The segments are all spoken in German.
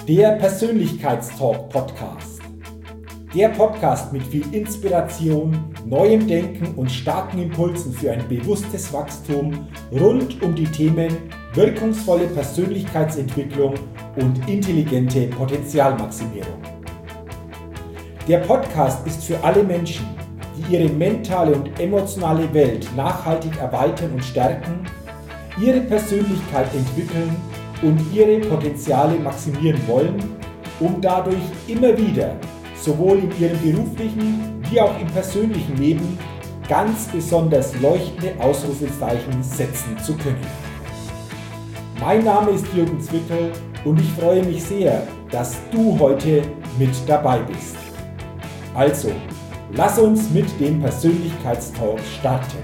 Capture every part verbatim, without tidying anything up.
Der Persönlichkeitstalk-Podcast. Der Podcast mit viel Inspiration, neuem Denken und starken Impulsen für ein bewusstes Wachstum rund um die Themen wirkungsvolle Persönlichkeitsentwicklung und intelligente Potenzialmaximierung. Der Podcast ist für alle Menschen, die ihre mentale und emotionale Welt nachhaltig erweitern und stärken, ihre Persönlichkeit entwickeln und ihre Potenziale maximieren wollen, um dadurch immer wieder sowohl in ihrem beruflichen wie auch im persönlichen Leben ganz besonders leuchtende Ausrufezeichen setzen zu können. Mein Name ist Jürgen Zwickel und ich freue mich sehr, dass du heute mit dabei bist. Also, lass uns mit dem Persönlichkeitstalk starten.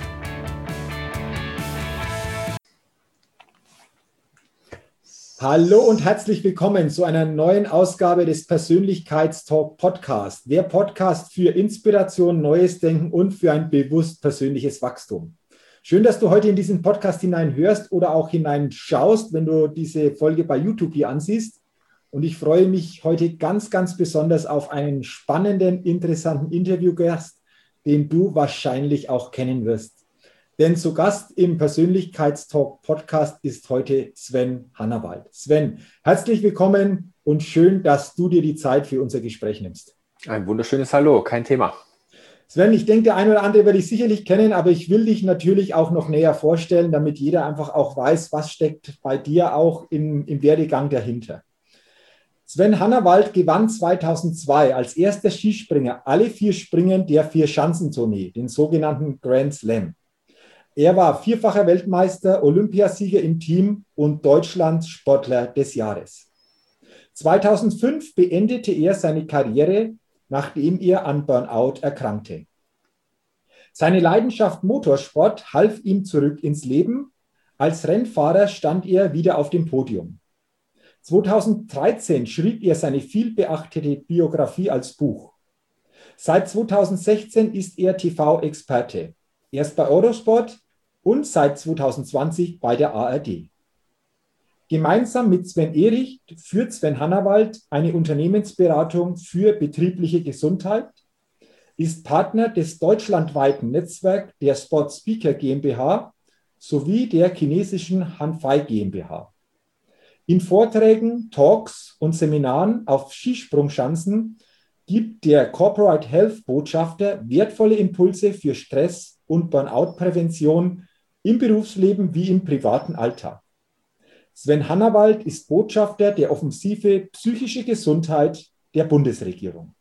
Hallo und herzlich willkommen zu einer neuen Ausgabe des Persönlichkeitstalk Podcast. Der Podcast für Inspiration, neues Denken und für ein bewusst persönliches Wachstum. Schön, dass du heute in diesen Podcast hineinhörst oder auch hineinschaust, wenn du diese Folge bei YouTube hier ansiehst. Und ich freue mich heute ganz, ganz besonders auf einen spannenden, interessanten Interviewgast, den du wahrscheinlich auch kennen wirst. Denn zu Gast im Persönlichkeitstalk-Podcast ist heute Sven Hannawald. Sven, herzlich willkommen und schön, dass du dir die Zeit für unser Gespräch nimmst. Ein wunderschönes Hallo, kein Thema. Sven, ich denke, der eine oder andere werde ich sicherlich kennen, aber ich will dich natürlich auch noch näher vorstellen, damit jeder einfach auch weiß, was steckt bei dir auch im, im Werdegang dahinter. Sven Hannawald gewann zweitausendzwei als erster Skispringer alle vier Springen der Vier-Schanzentournee, den sogenannten Grand Slam. Er war vierfacher Weltmeister, Olympiasieger im Team und Deutschlands Sportler des Jahres. zweitausendfünf beendete er seine Karriere, nachdem er an Burnout erkrankte. Seine Leidenschaft Motorsport half ihm zurück ins Leben. Als Rennfahrer stand er wieder auf dem Podium. zweitausenddreizehn schrieb er seine vielbeachtete Biografie als Buch. Seit zweitausendsechzehn ist er T V-Experte. Erst bei Eurosport und seit zweitausendzwanzig bei der A R D. Gemeinsam mit Sven Ehrig führt Sven Hannawald eine Unternehmensberatung für betriebliche Gesundheit, ist Partner des deutschlandweiten Netzwerks der Sport Speaker GmbH sowie der chinesischen Hanfei GmbH. In Vorträgen, Talks und Seminaren auf Skisprungschanzen gibt der Corporate Health Botschafter wertvolle Impulse für Stress- und Burnout-Prävention im Berufsleben wie im privaten Alltag. Sven Hannawald ist Botschafter der Offensive Psychische Gesundheit der Bundesregierung.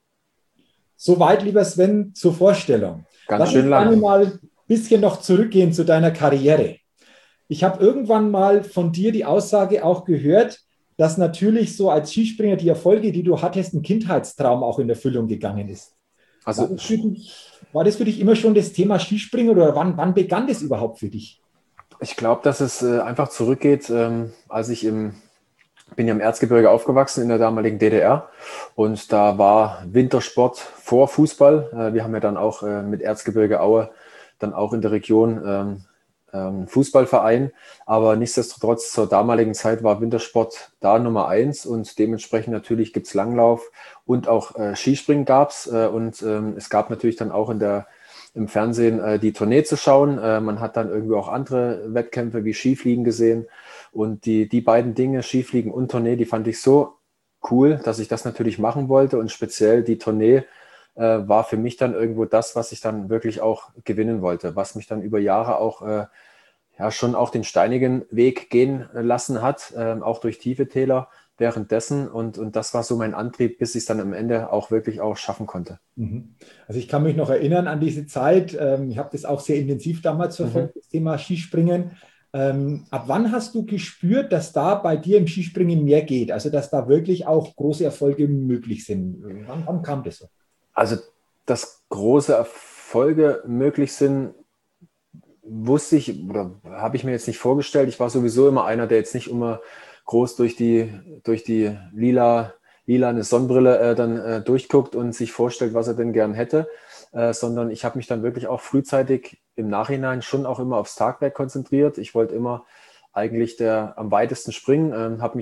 Soweit, lieber Sven, zur Vorstellung. Ganz Lass schön uns lang. mal ein bisschen noch zurückgehen zu deiner Karriere. Ich habe irgendwann mal von dir die Aussage auch gehört, dass natürlich so als Skispringer die Erfolge, die du hattest, ein Kindheitstraum auch in Erfüllung gegangen ist. Also, war, das für dich, war das für dich immer schon das Thema Skispringen oder wann, wann begann das überhaupt für dich? ich glaube, dass es äh, einfach zurückgeht, ähm, als ich im, bin ja im Erzgebirge aufgewachsen, in der damaligen D D R. Und da war Wintersport vor Fußball. Äh, wir haben ja dann auch äh, mit Erzgebirge Aue dann auch in der Region ähm, ähm, Fußballverein. Aber nichtsdestotrotz, zur damaligen Zeit war Wintersport da Nummer eins und dementsprechend natürlich gibt es Langlauf und auch äh, Skispringen gab es. Äh, und ähm, es gab natürlich dann auch in der im Fernsehen äh, die Tournee zu schauen. Äh, man hat dann irgendwie auch andere Wettkämpfe wie Skifliegen gesehen. Und die, die beiden Dinge, Skifliegen und Tournee, die fand ich so cool, dass ich das natürlich machen wollte. Und speziell die Tournee äh, war für mich dann irgendwo das, was ich dann wirklich auch gewinnen wollte, was mich dann über Jahre auch äh, ja schon auch den steinigen Weg gehen lassen hat, äh, auch durch tiefe Täler währenddessen. Und, und das war so mein Antrieb, bis ich es dann am Ende auch wirklich auch schaffen konnte. Also ich kann mich noch erinnern an diese Zeit. Ich habe das auch sehr intensiv damals verfolgt, mhm. das Thema Skispringen. Ab wann hast du gespürt, dass da bei dir im Skispringen mehr geht? Also dass da wirklich auch große Erfolge möglich sind? Wann, wann kam das so? Also dass große Erfolge möglich sind, wusste ich oder habe ich mir jetzt nicht vorgestellt. Ich war sowieso immer einer, der jetzt nicht immer groß durch die, durch die lila, lilane Sonnenbrille äh, dann äh, durchguckt und sich vorstellt, was er denn gern hätte, äh, sondern ich habe mich dann wirklich auch frühzeitig im Nachhinein schon auch immer aufs Tagwerk konzentriert. Ich wollte immer eigentlich der am weitesten springen, äh, habe mich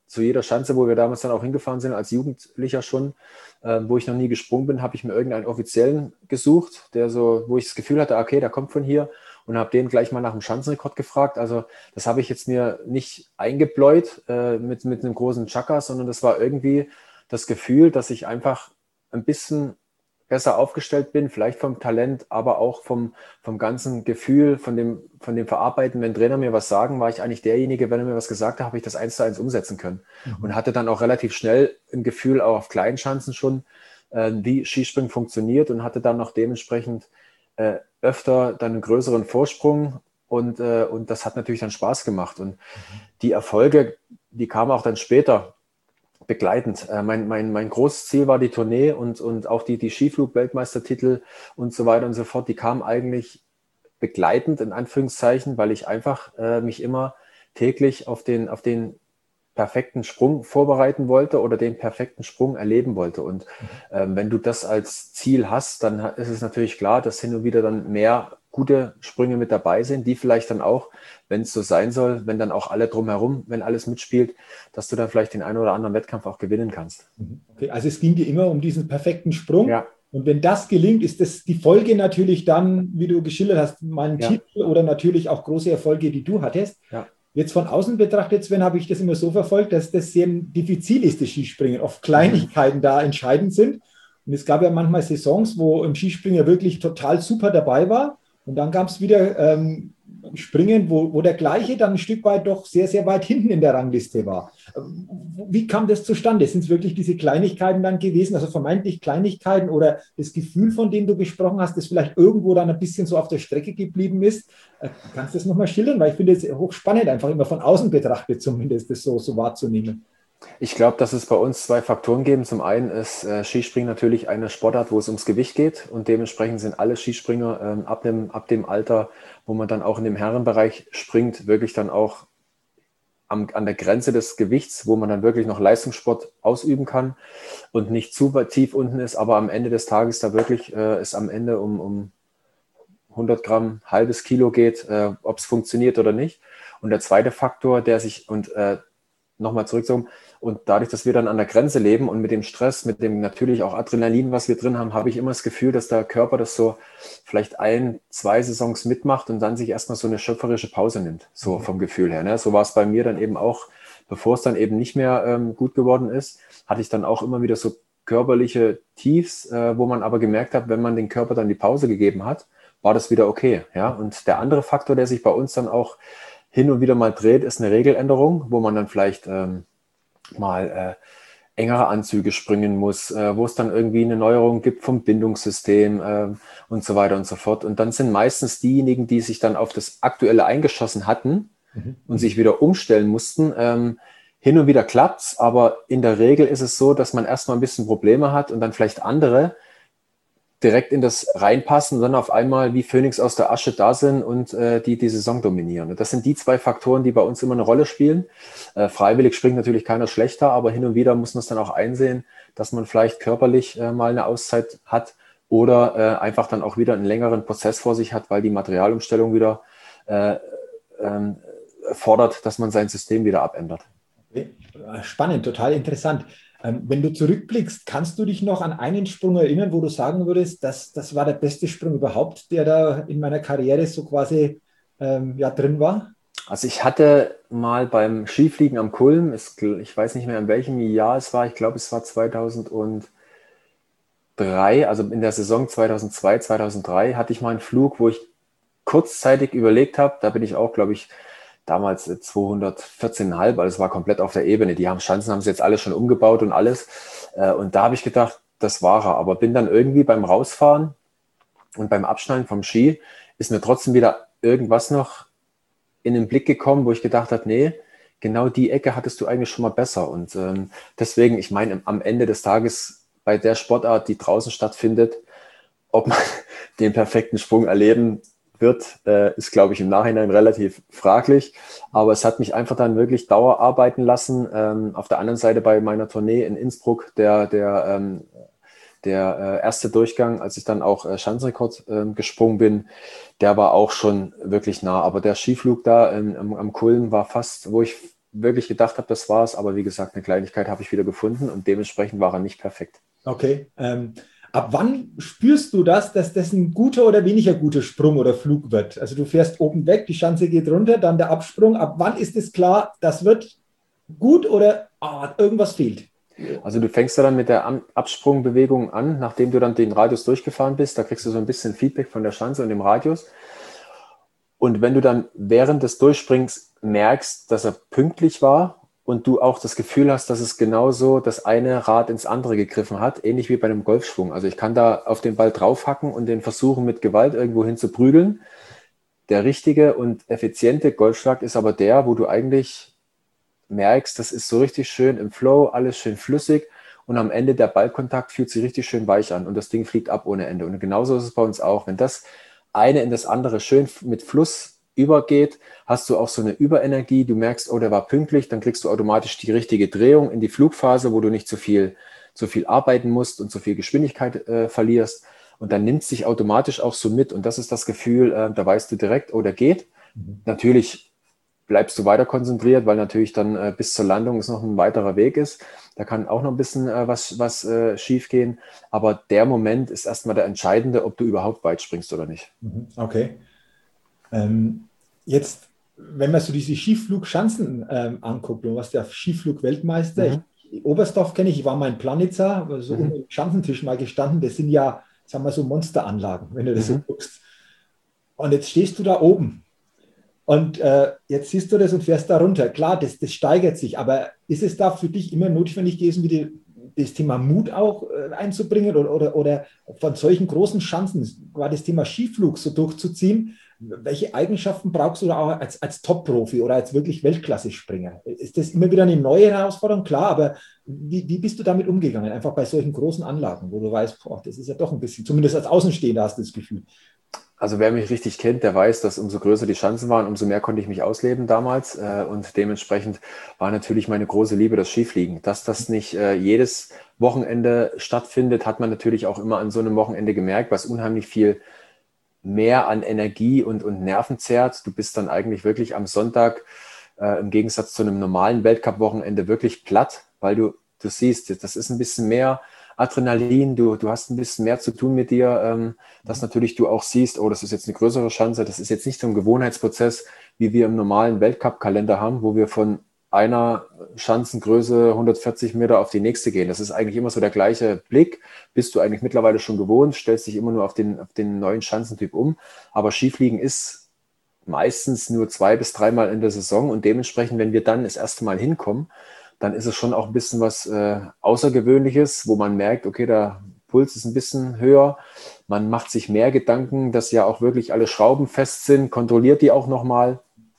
zu jeder Schanze, wo wir damals dann auch hingefahren sind, als Jugendlicher schon, äh, wo ich noch nie gesprungen bin, habe ich mir irgendeinen Offiziellen gesucht, der so, wo ich das Gefühl hatte, okay, der kommt von hier, und habe den gleich mal nach dem Schanzenrekord gefragt. Also das habe ich jetzt mir nicht eingebläut äh, mit, mit einem großen Chaka, sondern das war irgendwie das Gefühl, dass ich einfach ein bisschen besser aufgestellt bin, vielleicht vom Talent, aber auch vom, vom ganzen Gefühl, von dem, von dem Verarbeiten. Wenn Trainer mir was sagen, war ich eigentlich derjenige, wenn er mir was gesagt hat, habe ich das eins zu eins umsetzen können. Mhm. Und hatte dann auch relativ schnell ein Gefühl, auch auf kleinen Schanzen schon, äh, wie Skispringen funktioniert, und hatte dann noch dementsprechend äh, öfter dann einen größeren Vorsprung, und, äh, und das hat natürlich dann Spaß gemacht. Und mhm. die Erfolge, die kamen auch dann später begleitend. Äh, mein, mein, mein großes Ziel war die Tournee, und, und auch die, die Skiflug-Weltmeistertitel und so weiter und so fort, die kamen eigentlich begleitend, in Anführungszeichen, weil ich einfach äh, mich immer täglich auf den, auf den perfekten Sprung vorbereiten wollte oder den perfekten Sprung erleben wollte. Und ähm, wenn du das als Ziel hast, dann ist es natürlich klar, dass hin und wieder dann mehr gute Sprünge mit dabei sind, die vielleicht dann auch, wenn es so sein soll, wenn dann auch alle drumherum, wenn alles mitspielt, dass du dann vielleicht den einen oder anderen Wettkampf auch gewinnen kannst. Okay, also es ging dir immer um diesen perfekten Sprung. Ja. Und wenn das gelingt, ist das die Folge natürlich dann, wie du geschildert hast, mal ein Ja. Titel oder natürlich auch große Erfolge, die du hattest. Ja. Jetzt von außen betrachtet, Sven, habe ich das immer so verfolgt, dass das sehr diffizil ist, das Skispringen. Oft Kleinigkeiten mhm. da entscheidend sind. Und es gab ja manchmal Saisons, wo ein Skispringer wirklich total super dabei war. Und dann gab es wieder ähm, Springen, wo, wo der gleiche dann ein Stück weit doch sehr, sehr weit hinten in der Rangliste war. Wie kam das zustande? Sind es wirklich diese Kleinigkeiten dann gewesen, also vermeintlich Kleinigkeiten, oder das Gefühl, von dem du gesprochen hast, das vielleicht irgendwo dann ein bisschen so auf der Strecke geblieben ist? Kannst du das nochmal schildern? Weil ich finde es hochspannend, einfach immer von außen betrachtet zumindest, das so, so wahrzunehmen. Ich glaube, dass es bei uns zwei Faktoren geben. Zum einen ist äh, Skispringen natürlich eine Sportart, wo es ums Gewicht geht, und dementsprechend sind alle Skispringer ähm, ab, dem, ab dem Alter, wo man dann auch in dem Herrenbereich springt, wirklich dann auch am, an der Grenze des Gewichts, wo man dann wirklich noch Leistungssport ausüben kann und nicht zu tief unten ist, aber am Ende des Tages da wirklich äh, es am Ende um, um hundert Gramm, halbes Kilo geht, äh, ob es funktioniert oder nicht. Und der zweite Faktor, der sich, und äh, nochmal zurückzukommen, und dadurch, dass wir dann an der Grenze leben und mit dem Stress, mit dem natürlich auch Adrenalin, was wir drin haben, habe ich immer das Gefühl, dass der Körper das so vielleicht ein, zwei Saisons mitmacht und dann sich erstmal so eine schöpferische Pause nimmt, so vom Gefühl her. Ne? So war es bei mir dann eben auch, bevor es dann eben nicht mehr ähm, gut geworden ist, hatte ich dann auch immer wieder so körperliche Tiefs, äh, wo man aber gemerkt hat, wenn man den Körper dann die Pause gegeben hat, war das wieder okay. Ja? Und der andere Faktor, der sich bei uns dann auch hin und wieder mal dreht, ist eine Regeländerung, wo man dann vielleicht ähm, mal äh, engere Anzüge springen muss, äh, wo es dann irgendwie eine Neuerung gibt vom Bindungssystem äh, und so weiter und so fort. Und dann sind meistens diejenigen, die sich dann auf das Aktuelle eingeschossen hatten mhm. und sich wieder umstellen mussten. Ähm, hin und wieder klappt's, aber in der Regel ist es so, dass man erstmal ein bisschen Probleme hat und dann vielleicht andere direkt in das reinpassen und dann auf einmal wie Phönix aus der Asche da sind und äh, die die Saison dominieren. Und das sind die zwei Faktoren, die bei uns immer eine Rolle spielen. Äh, freiwillig springt natürlich keiner schlechter, aber hin und wieder muss man es dann auch einsehen, dass man vielleicht körperlich äh, mal eine Auszeit hat oder äh, einfach dann auch wieder einen längeren Prozess vor sich hat, weil die Materialumstellung wieder äh, äh, fordert, dass man sein System wieder abändert. Spannend, total interessant. Wenn du zurückblickst, kannst du dich noch an einen Sprung erinnern, wo du sagen würdest, das, das war der beste Sprung überhaupt, der da in meiner Karriere so quasi ähm, ja, drin war? Also ich hatte mal beim Skifliegen am Kulm, ich weiß nicht mehr in welchem Jahr es war, ich glaube es war zweitausenddrei, also in der Saison zweitausendzwei, zweitausenddrei hatte ich mal einen Flug, wo ich kurzzeitig überlegt habe, da bin ich auch, glaube ich, damals zweihundertvierzehn Komma fünf, also es war komplett auf der Ebene. Die haben Schanzen, haben sie jetzt alle schon umgebaut und alles. Und da habe ich gedacht, das war er. Aber bin dann irgendwie beim Rausfahren und beim Abschneiden vom Ski ist mir trotzdem wieder irgendwas noch in den Blick gekommen, wo ich gedacht habe, nee, genau die Ecke hattest du eigentlich schon mal besser. Und ähm, deswegen, ich meine, am Ende des Tages bei der Sportart, die draußen stattfindet, ob man den perfekten Sprung erleben wird, äh, ist, glaube ich, im Nachhinein relativ fraglich. Aber es hat mich einfach dann wirklich Dauer arbeiten lassen. Ähm, auf der anderen Seite bei meiner Tournee in Innsbruck, der, der, ähm, der äh, erste Durchgang, als ich dann auch äh, Schanzenrekord äh, gesprungen bin, der war auch schon wirklich nah. Aber der Skiflug da ähm, am, am Kulm war fast, wo ich wirklich gedacht habe, das war's. Aber wie gesagt, eine Kleinigkeit habe ich wieder gefunden und dementsprechend war er nicht perfekt. Okay. Ähm, ab wann spürst du das, dass das ein guter oder weniger guter Sprung oder Flug wird? Also du fährst oben weg, die Schanze geht runter, dann der Absprung. Ab wann ist es klar, das wird gut oder ah, irgendwas fehlt? Also du fängst ja dann mit der Absprungbewegung an, nachdem du dann den Radius durchgefahren bist. Da kriegst du so ein bisschen Feedback von der Schanze und dem Radius. Und wenn du dann während des Durchspringens merkst, dass er pünktlich war und du auch das Gefühl hast, dass es genauso das eine Rad ins andere gegriffen hat, ähnlich wie bei einem Golfschwung. Also ich kann da auf den Ball draufhacken und den versuchen mit Gewalt irgendwo hin zu prügeln. Der richtige und effiziente Golfschlag ist aber der, wo du eigentlich merkst, das ist so richtig schön im Flow, alles schön flüssig und am Ende der Ballkontakt fühlt sich richtig schön weich an und das Ding fliegt ab ohne Ende. Und genauso ist es bei uns auch. Wenn das eine in das andere schön mit Fluss übergeht, hast du auch so eine Überenergie. Du merkst, oh, der war pünktlich, dann kriegst du automatisch die richtige Drehung in die Flugphase, wo du nicht zu viel, zu viel arbeiten musst und zu viel Geschwindigkeit äh, verlierst. Und dann nimmt es sich automatisch auch so mit. Und das ist das Gefühl, äh, da weißt du direkt, oh, der geht. Mhm. Natürlich bleibst du weiter konzentriert, weil natürlich dann äh, bis zur Landung es noch ein weiterer Weg ist. Da kann auch noch ein bisschen äh, was, was äh, schief gehen. Aber der Moment ist erstmal der entscheidende, ob du überhaupt weit springst oder nicht. Okay. Ähm, jetzt, wenn man so diese Skiflugschanzen ähm, anguckt, du warst ja Skiflug-Weltmeister. Mhm. Ich, Oberstdorf kenne ich, ich war mal in Planitza, so mhm. um den Schanzentisch mal gestanden. Das sind ja, sagen wir so, Monsteranlagen, wenn du das mhm. so guckst. Und jetzt stehst du da oben. Und äh, jetzt siehst du das und fährst da runter. Klar, das, das steigert sich, aber ist es da für dich immer notwendig gewesen, wieder das Thema Mut auch äh, einzubringen oder, oder, oder von solchen großen Chancen, war das Thema Skiflug so durchzuziehen? Welche Eigenschaften brauchst du da auch als, als Top-Profi oder als wirklich Weltklasse-Springer? Ist das immer wieder eine neue Herausforderung? Klar, aber wie, wie bist du damit umgegangen? Einfach bei solchen großen Anlagen, wo du weißt, boah, das ist ja doch ein bisschen, zumindest als Außenstehender hast du das Gefühl. Also wer mich richtig kennt, der weiß, dass umso größer die Chancen waren, umso mehr konnte ich mich ausleben damals. Und dementsprechend war natürlich meine große Liebe das Skifliegen. Dass das nicht jedes Wochenende stattfindet, hat man natürlich auch immer an so einem Wochenende gemerkt, was unheimlich viel mehr an Energie und, und Nerven zehrt. Du bist dann eigentlich wirklich am Sonntag äh, im Gegensatz zu einem normalen Weltcup-Wochenende wirklich platt, weil du, du siehst, das ist ein bisschen mehr Adrenalin, du, du hast ein bisschen mehr zu tun mit dir, ähm, dass natürlich du auch siehst, oh, das ist jetzt eine größere Chance, das ist jetzt nicht so ein Gewohnheitsprozess, wie wir im normalen Weltcup-Kalender haben, wo wir von einer Schanzengröße hundertvierzig Meter auf die nächste gehen. Das ist eigentlich immer so der gleiche Blick, bist du eigentlich mittlerweile schon gewohnt, stellst dich immer nur auf den, auf den neuen Schanzentyp um, aber Skifliegen ist meistens nur zwei bis dreimal in der Saison und dementsprechend, wenn wir dann das erste Mal hinkommen, dann ist es schon auch ein bisschen was äh, Außergewöhnliches, wo man merkt, okay, der Puls ist ein bisschen höher. Man macht sich mehr Gedanken, dass ja auch wirklich alle Schrauben fest sind, kontrolliert die auch nochmal.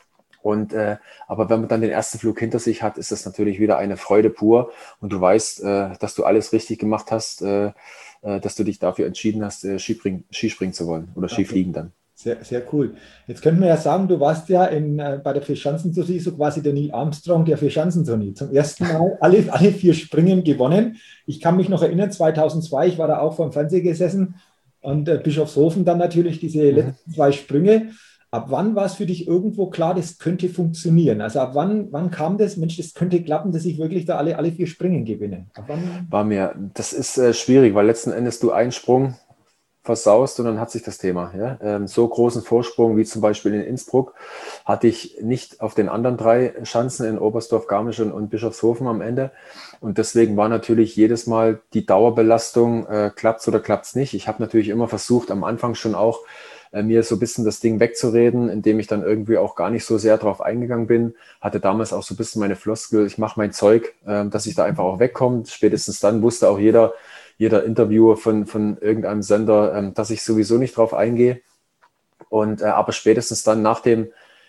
Und, äh, aber wenn man dann den ersten Flug hinter sich hat, ist das natürlich wieder eine Freude pur. Und du weißt, äh, dass du alles richtig gemacht hast, äh, äh, dass du dich dafür entschieden hast, äh, Skispringen, Skispringen zu wollen oder Skifliegen dann. Sehr, sehr cool. Jetzt könnten wir ja sagen, du warst ja in, äh, bei der Vierschanzentournee so quasi der Neil Armstrong der Vierschanzentournee. Zum ersten Mal alle, alle vier Springen gewonnen. Ich kann mich noch erinnern, zweitausendzwei, ich war da auch vor dem Fernseher gesessen und äh, Bischofshofen dann natürlich diese mhm. letzten zwei Sprünge. Ab wann war es für dich irgendwo klar, das könnte funktionieren? Also ab wann, wann kam das, Mensch, das könnte klappen, dass ich wirklich da alle, alle vier Springen gewinne? Ab wann? War mir, das ist äh, schwierig, weil letzten Endes du einen Sprung versaust und dann hat sich das Thema. Ja? Ähm, so großen Vorsprung wie zum Beispiel in Innsbruck hatte ich nicht auf den anderen drei Schanzen in Oberstdorf, Garmisch und, und Bischofshofen am Ende. Und deswegen war natürlich jedes Mal die Dauerbelastung, äh, klappt es oder klappt es nicht. Ich habe natürlich immer versucht, am Anfang schon auch äh, mir so ein bisschen das Ding wegzureden, indem ich dann irgendwie auch gar nicht so sehr drauf eingegangen bin. Hatte damals auch so ein bisschen meine Floskel, ich mache mein Zeug, äh, dass ich da einfach auch wegkomme. Spätestens dann wusste auch jeder, jeder Interviewer von, von irgendeinem Sender, ähm, dass ich sowieso nicht drauf eingehe. Und, äh, aber spätestens dann nach dem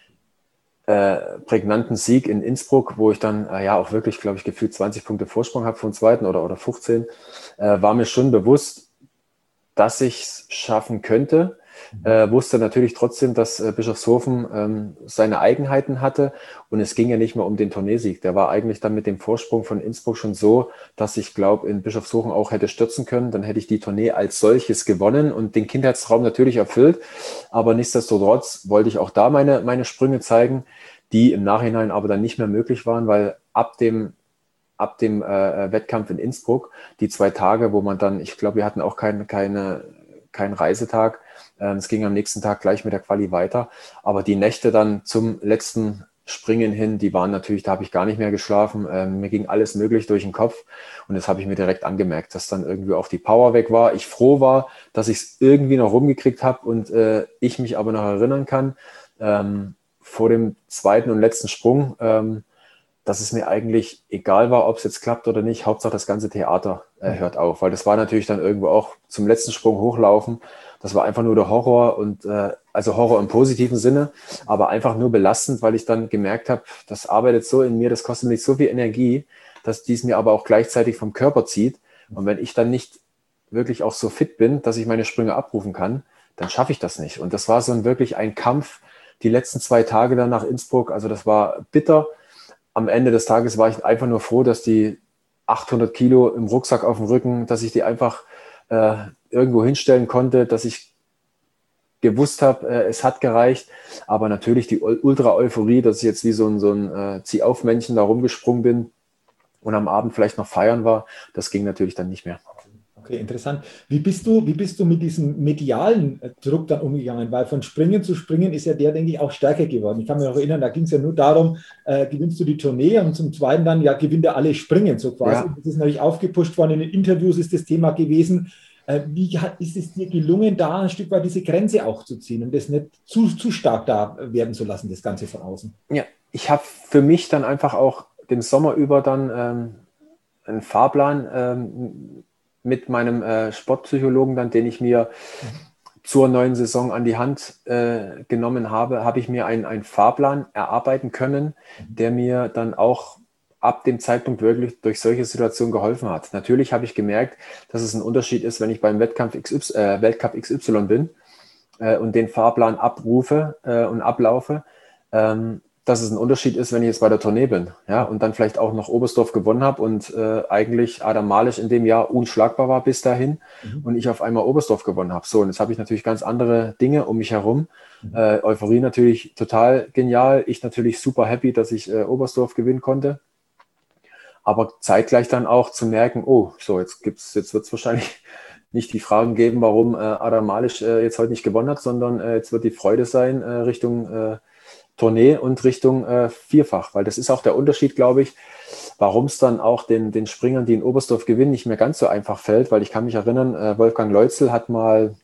äh, prägnanten Sieg in Innsbruck, wo ich dann äh, ja auch wirklich, glaube ich, gefühlt zwanzig Punkte Vorsprung habe vom zweiten oder, oder fünfzehn, äh, war mir schon bewusst, dass ich es schaffen könnte. Äh, wusste natürlich trotzdem, dass äh, Bischofshofen ähm, seine Eigenheiten hatte und es ging ja nicht mehr um den Tourneesieg. Der war eigentlich dann mit dem Vorsprung von Innsbruck schon so, dass ich glaube, in Bischofshofen auch hätte stürzen können. Dann hätte ich die Tournee als solches gewonnen und den Kindheitstraum natürlich erfüllt. Aber nichtsdestotrotz wollte ich auch da meine, meine Sprünge zeigen. die im Nachhinein aber dann nicht mehr möglich waren, weil ab dem, ab dem äh, Wettkampf in Innsbruck, die zwei Tage, wo man dann, ich glaube, wir hatten auch kein, keine, keinen Reisetag, äh, es ging am nächsten Tag gleich mit der Quali weiter, aber die Nächte dann zum letzten Springen hin, die waren natürlich, da habe ich gar nicht mehr geschlafen. Ähm, mir ging alles möglich durch den Kopf und das habe ich mir direkt angemerkt, dass dann irgendwie auch die Power weg war. Ich froh war, dass ich es irgendwie noch rumgekriegt habe und äh, ich mich aber noch erinnern kann, ähm, vor dem zweiten und letzten Sprung, ähm, dass es mir eigentlich egal war, ob es jetzt klappt oder nicht. Hauptsache das ganze Theater äh, hört auf, weil das war natürlich dann irgendwo auch zum letzten Sprung hochlaufen. Das war einfach nur der Horror und äh, also Horror im positiven Sinne, aber einfach nur belastend, weil ich dann gemerkt habe, das arbeitet so in mir, das kostet mich so viel Energie, dass dies mir aber auch gleichzeitig vom Körper zieht. Und wenn ich dann nicht wirklich auch so fit bin, dass ich meine Sprünge abrufen kann, dann schaffe ich das nicht. Und das war so ein, wirklich ein Kampf, die letzten zwei Tage dann nach Innsbruck. Also das war bitter. Am Ende des Tages war ich einfach nur froh, dass die achthundert Kilo im Rucksack auf dem Rücken, dass ich die einfach äh, irgendwo hinstellen konnte, dass ich gewusst habe, äh, es hat gereicht. Aber natürlich die Ultra-Euphorie, dass ich jetzt wie so ein, so ein äh, Zieh-auf-Männchen da rumgesprungen bin und am Abend vielleicht noch feiern war, das ging natürlich dann nicht mehr. Okay, interessant. Wie bist du, wie bist du mit diesem medialen Druck dann umgegangen? Weil von Springen zu Springen ist ja der, denke ich, auch stärker geworden. Ich kann mich noch erinnern, da ging es ja nur darum, äh, gewinnst du die Tournee und zum Zweiten dann, ja, gewinnt er alle Springen, so quasi. Ja. Das ist natürlich aufgepusht worden. In den Interviews ist das Thema gewesen. Äh, wie hat, ist es dir gelungen, da ein Stück weit diese Grenze auch zu ziehen und das nicht zu, zu stark da werden zu lassen, das Ganze von außen? Ja, ich habe für mich dann einfach auch den Sommer über dann ähm, einen Fahrplan ähm, mit meinem äh, Sportpsychologen dann, den ich mir mhm. zur neuen Saison an die Hand äh, genommen habe, habe ich mir einen, einen Fahrplan erarbeiten können, mhm. der mir dann auch ab dem Zeitpunkt wirklich durch solche Situationen geholfen hat. Natürlich habe ich gemerkt, dass es ein Unterschied ist, wenn ich beim Wettkampf X Y, äh, Weltcup X Y bin äh, und den Fahrplan abrufe äh, und ablaufe, ähm, dass es ein Unterschied ist, wenn ich jetzt bei der Tournee bin, ja, und dann vielleicht auch noch Oberstdorf gewonnen habe und äh, eigentlich Adam Malysz in dem Jahr unschlagbar war bis dahin mhm. und ich auf einmal Oberstdorf gewonnen habe. So, und jetzt habe ich natürlich ganz andere Dinge um mich herum. Mhm. Äh, Euphorie natürlich total genial. Ich natürlich super happy, dass ich äh, Oberstdorf gewinnen konnte. Aber zeitgleich dann auch zu merken, oh, so, jetzt gibt's, jetzt wird es wahrscheinlich nicht die Fragen geben, warum äh, Adam Malysz äh, jetzt heute nicht gewonnen hat, sondern äh, jetzt wird die Freude sein äh, Richtung äh, Tournee und Richtung äh, Vierfach, weil das ist auch der Unterschied, glaube ich, warum es dann auch den, den Springern, die in Oberstdorf gewinnen, nicht mehr ganz so einfach fällt, weil ich kann mich erinnern, äh, Wolfgang Leutzel hat mal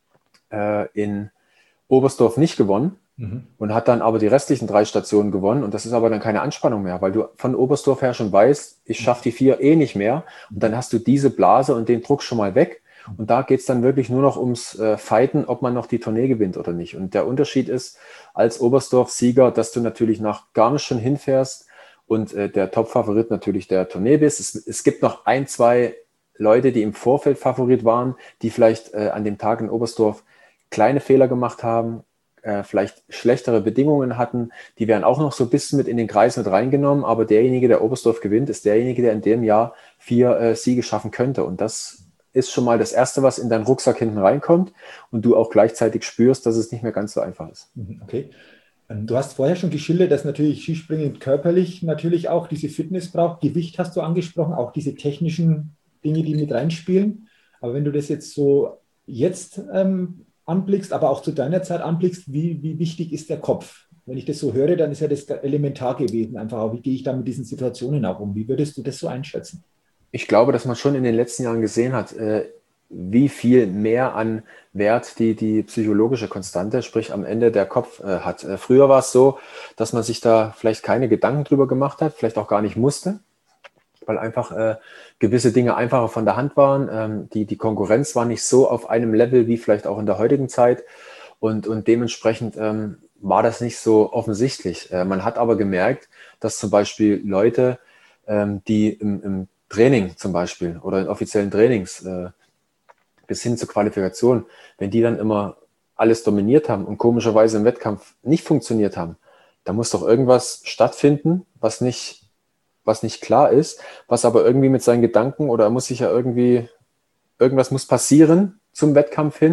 äh, in Oberstdorf nicht gewonnen mhm. und hat dann aber die restlichen drei Stationen gewonnen und das ist aber dann keine Anspannung mehr, weil du von Oberstdorf her schon weißt, ich schaffe die vier eh nicht mehr und dann hast du diese Blase und den Druck schon mal weg. Und da geht es dann wirklich nur noch ums äh, Fighten, ob man noch die Tournee gewinnt oder nicht. Und der Unterschied ist als Oberstdorf-Sieger, dass du natürlich nach Garmisch schon hinfährst und äh, der Top-Favorit natürlich der Tournee bist. Es, es gibt noch ein, zwei Leute, die im Vorfeld Favorit waren, die vielleicht äh, an dem Tag in Oberstdorf kleine Fehler gemacht haben, äh, vielleicht schlechtere Bedingungen hatten. Die werden auch noch so ein bisschen mit in den Kreis mit reingenommen. Aber derjenige, der Oberstdorf gewinnt, ist derjenige, der in dem Jahr vier äh, Siege schaffen könnte. Und das ist schon mal das Erste, was in deinen Rucksack hinten reinkommt und du auch gleichzeitig spürst, dass es nicht mehr ganz so einfach ist. Okay. Du hast vorher schon geschildert, dass natürlich Skispringen körperlich natürlich auch diese Fitness braucht. Gewicht hast du angesprochen, auch diese technischen Dinge, die mit reinspielen. Aber wenn du das jetzt so jetzt ähm, anblickst, aber auch zu deiner Zeit anblickst, wie, wie wichtig ist der Kopf? Wenn ich das so höre, dann ist ja das elementar gewesen. Einfach auch, wie gehe ich da mit diesen Situationen auch um? Wie würdest du das so einschätzen? Ich glaube, dass man schon in den letzten Jahren gesehen hat, wie viel mehr an Wert die, die psychologische Konstante, sprich am Ende der Kopf hat. Früher war es so, dass man sich da vielleicht keine Gedanken drüber gemacht hat, vielleicht auch gar nicht musste, weil einfach äh, gewisse Dinge einfacher von der Hand waren. Ähm, die, die Konkurrenz war nicht so auf einem Level wie vielleicht auch in der heutigen Zeit und, und dementsprechend ähm, war das nicht so offensichtlich. Äh, man hat aber gemerkt, dass zum Beispiel Leute, ähm, die im, im Training zum Beispiel oder in offiziellen Trainings äh, bis hin zur Qualifikation, wenn die dann immer alles dominiert haben und komischerweise im Wettkampf nicht funktioniert haben, da muss doch irgendwas stattfinden, was nicht, was nicht klar ist, was aber irgendwie mit seinen Gedanken oder er muss sich ja irgendwie, irgendwas muss passieren zum Wettkampf hin,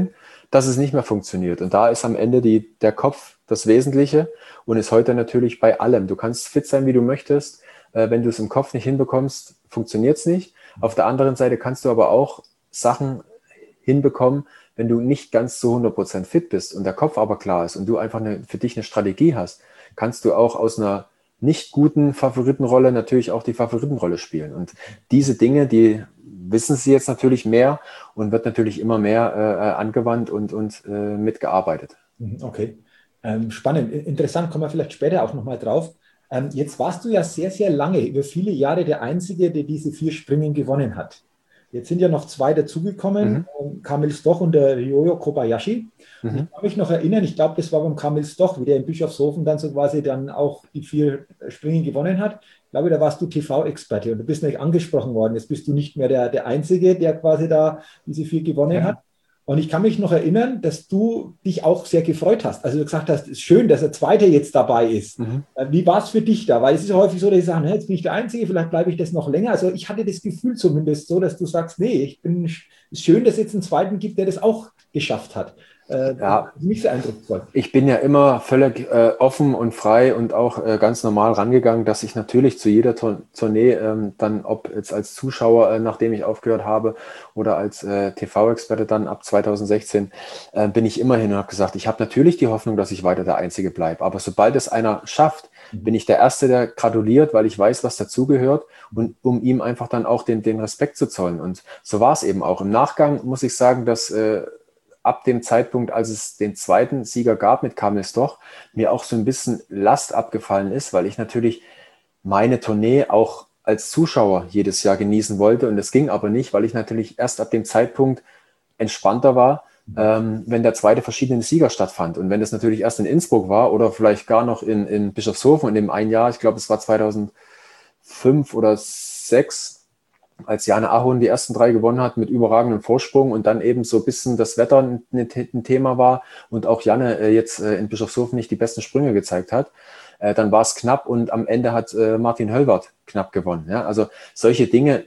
dass es nicht mehr funktioniert. Und da ist am Ende die, der Kopf das Wesentliche und ist heute natürlich bei allem. Du kannst fit sein, wie du möchtest. Äh, wenn du es im Kopf nicht hinbekommst, funktioniert es nicht. Auf der anderen Seite kannst du aber auch Sachen hinbekommen, wenn du nicht ganz zu hundert Prozent fit bist und der Kopf aber klar ist und du einfach eine, für dich eine Strategie hast, kannst du auch aus einer nicht guten Favoritenrolle natürlich auch die Favoritenrolle spielen. Und diese Dinge, die wissen sie jetzt natürlich mehr und wird natürlich immer mehr äh, angewandt und, und äh, mitgearbeitet. Okay, ähm, spannend. Interessant, kommen wir vielleicht später auch nochmal drauf. Ähm, jetzt warst du ja sehr, sehr lange, über viele Jahre der Einzige, der diese vier Springen gewonnen hat. Jetzt sind ja noch zwei dazugekommen, mhm. Kamil Stoch und der Ryoyo Kobayashi. Mhm. Ich kann mich noch erinnern, ich glaube, das war beim Kamil Stoch, wie der in Bischofshofen dann so quasi dann auch die vier Springen gewonnen hat. Ich glaube, da warst du T V-Experte und du bist nicht angesprochen worden. Jetzt bist du nicht mehr der, der Einzige, der quasi da diese vier gewonnen ja. hat. Und ich kann mich noch erinnern, dass du dich auch sehr gefreut hast. Also du gesagt hast, es ist schön, dass der Zweite jetzt dabei ist. Mhm. Wie war es für dich da? Weil es ist ja häufig so, dass ich sage, jetzt bin ich der Einzige, vielleicht bleibe ich das noch länger. Also ich hatte das Gefühl zumindest so, dass du sagst, nee, ich bin, es ist schön, dass es jetzt einen Zweiten gibt, der das auch geschafft hat. Äh, ja, nicht so eindrucksvoll. Ich bin ja immer völlig äh, offen und frei und auch äh, ganz normal rangegangen, dass ich natürlich zu jeder Tour- Tournee ähm, dann, ob jetzt als Zuschauer, äh, nachdem ich aufgehört habe, oder als äh, T V-Experte dann ab zweitausendsechzehn, äh, bin ich immer hin und habe gesagt, ich habe natürlich die Hoffnung, dass ich weiter der Einzige bleibe. Aber sobald es einer schafft, bin ich der Erste, der gratuliert, weil ich weiß, was dazugehört und um ihm einfach dann auch den, den Respekt zu zollen. Und so war es eben auch. Im Nachgang muss ich sagen, dass äh, ab dem Zeitpunkt, als es den zweiten Sieger gab mit Kamil Stoch, mir auch so ein bisschen Last abgefallen ist, weil ich natürlich meine Tournee auch als Zuschauer jedes Jahr genießen wollte. Und das ging aber nicht, weil ich natürlich erst ab dem Zeitpunkt entspannter war, ähm, wenn der zweite verschiedene Sieger stattfand. Und wenn das natürlich erst in Innsbruck war oder vielleicht gar noch in, in Bischofshofen in dem einen Jahr, ich glaube, es war zweitausendfünf oder zweitausendsechs, als Jane Ahorn die ersten drei gewonnen hat mit überragendem Vorsprung und dann eben so ein bisschen das Wetter ein, ein Thema war und auch Janne äh, jetzt äh, in Bischofshofen nicht die besten Sprünge gezeigt hat, äh, dann war es knapp und am Ende hat äh, Martin Höllwarth knapp gewonnen. Ja? Also solche Dinge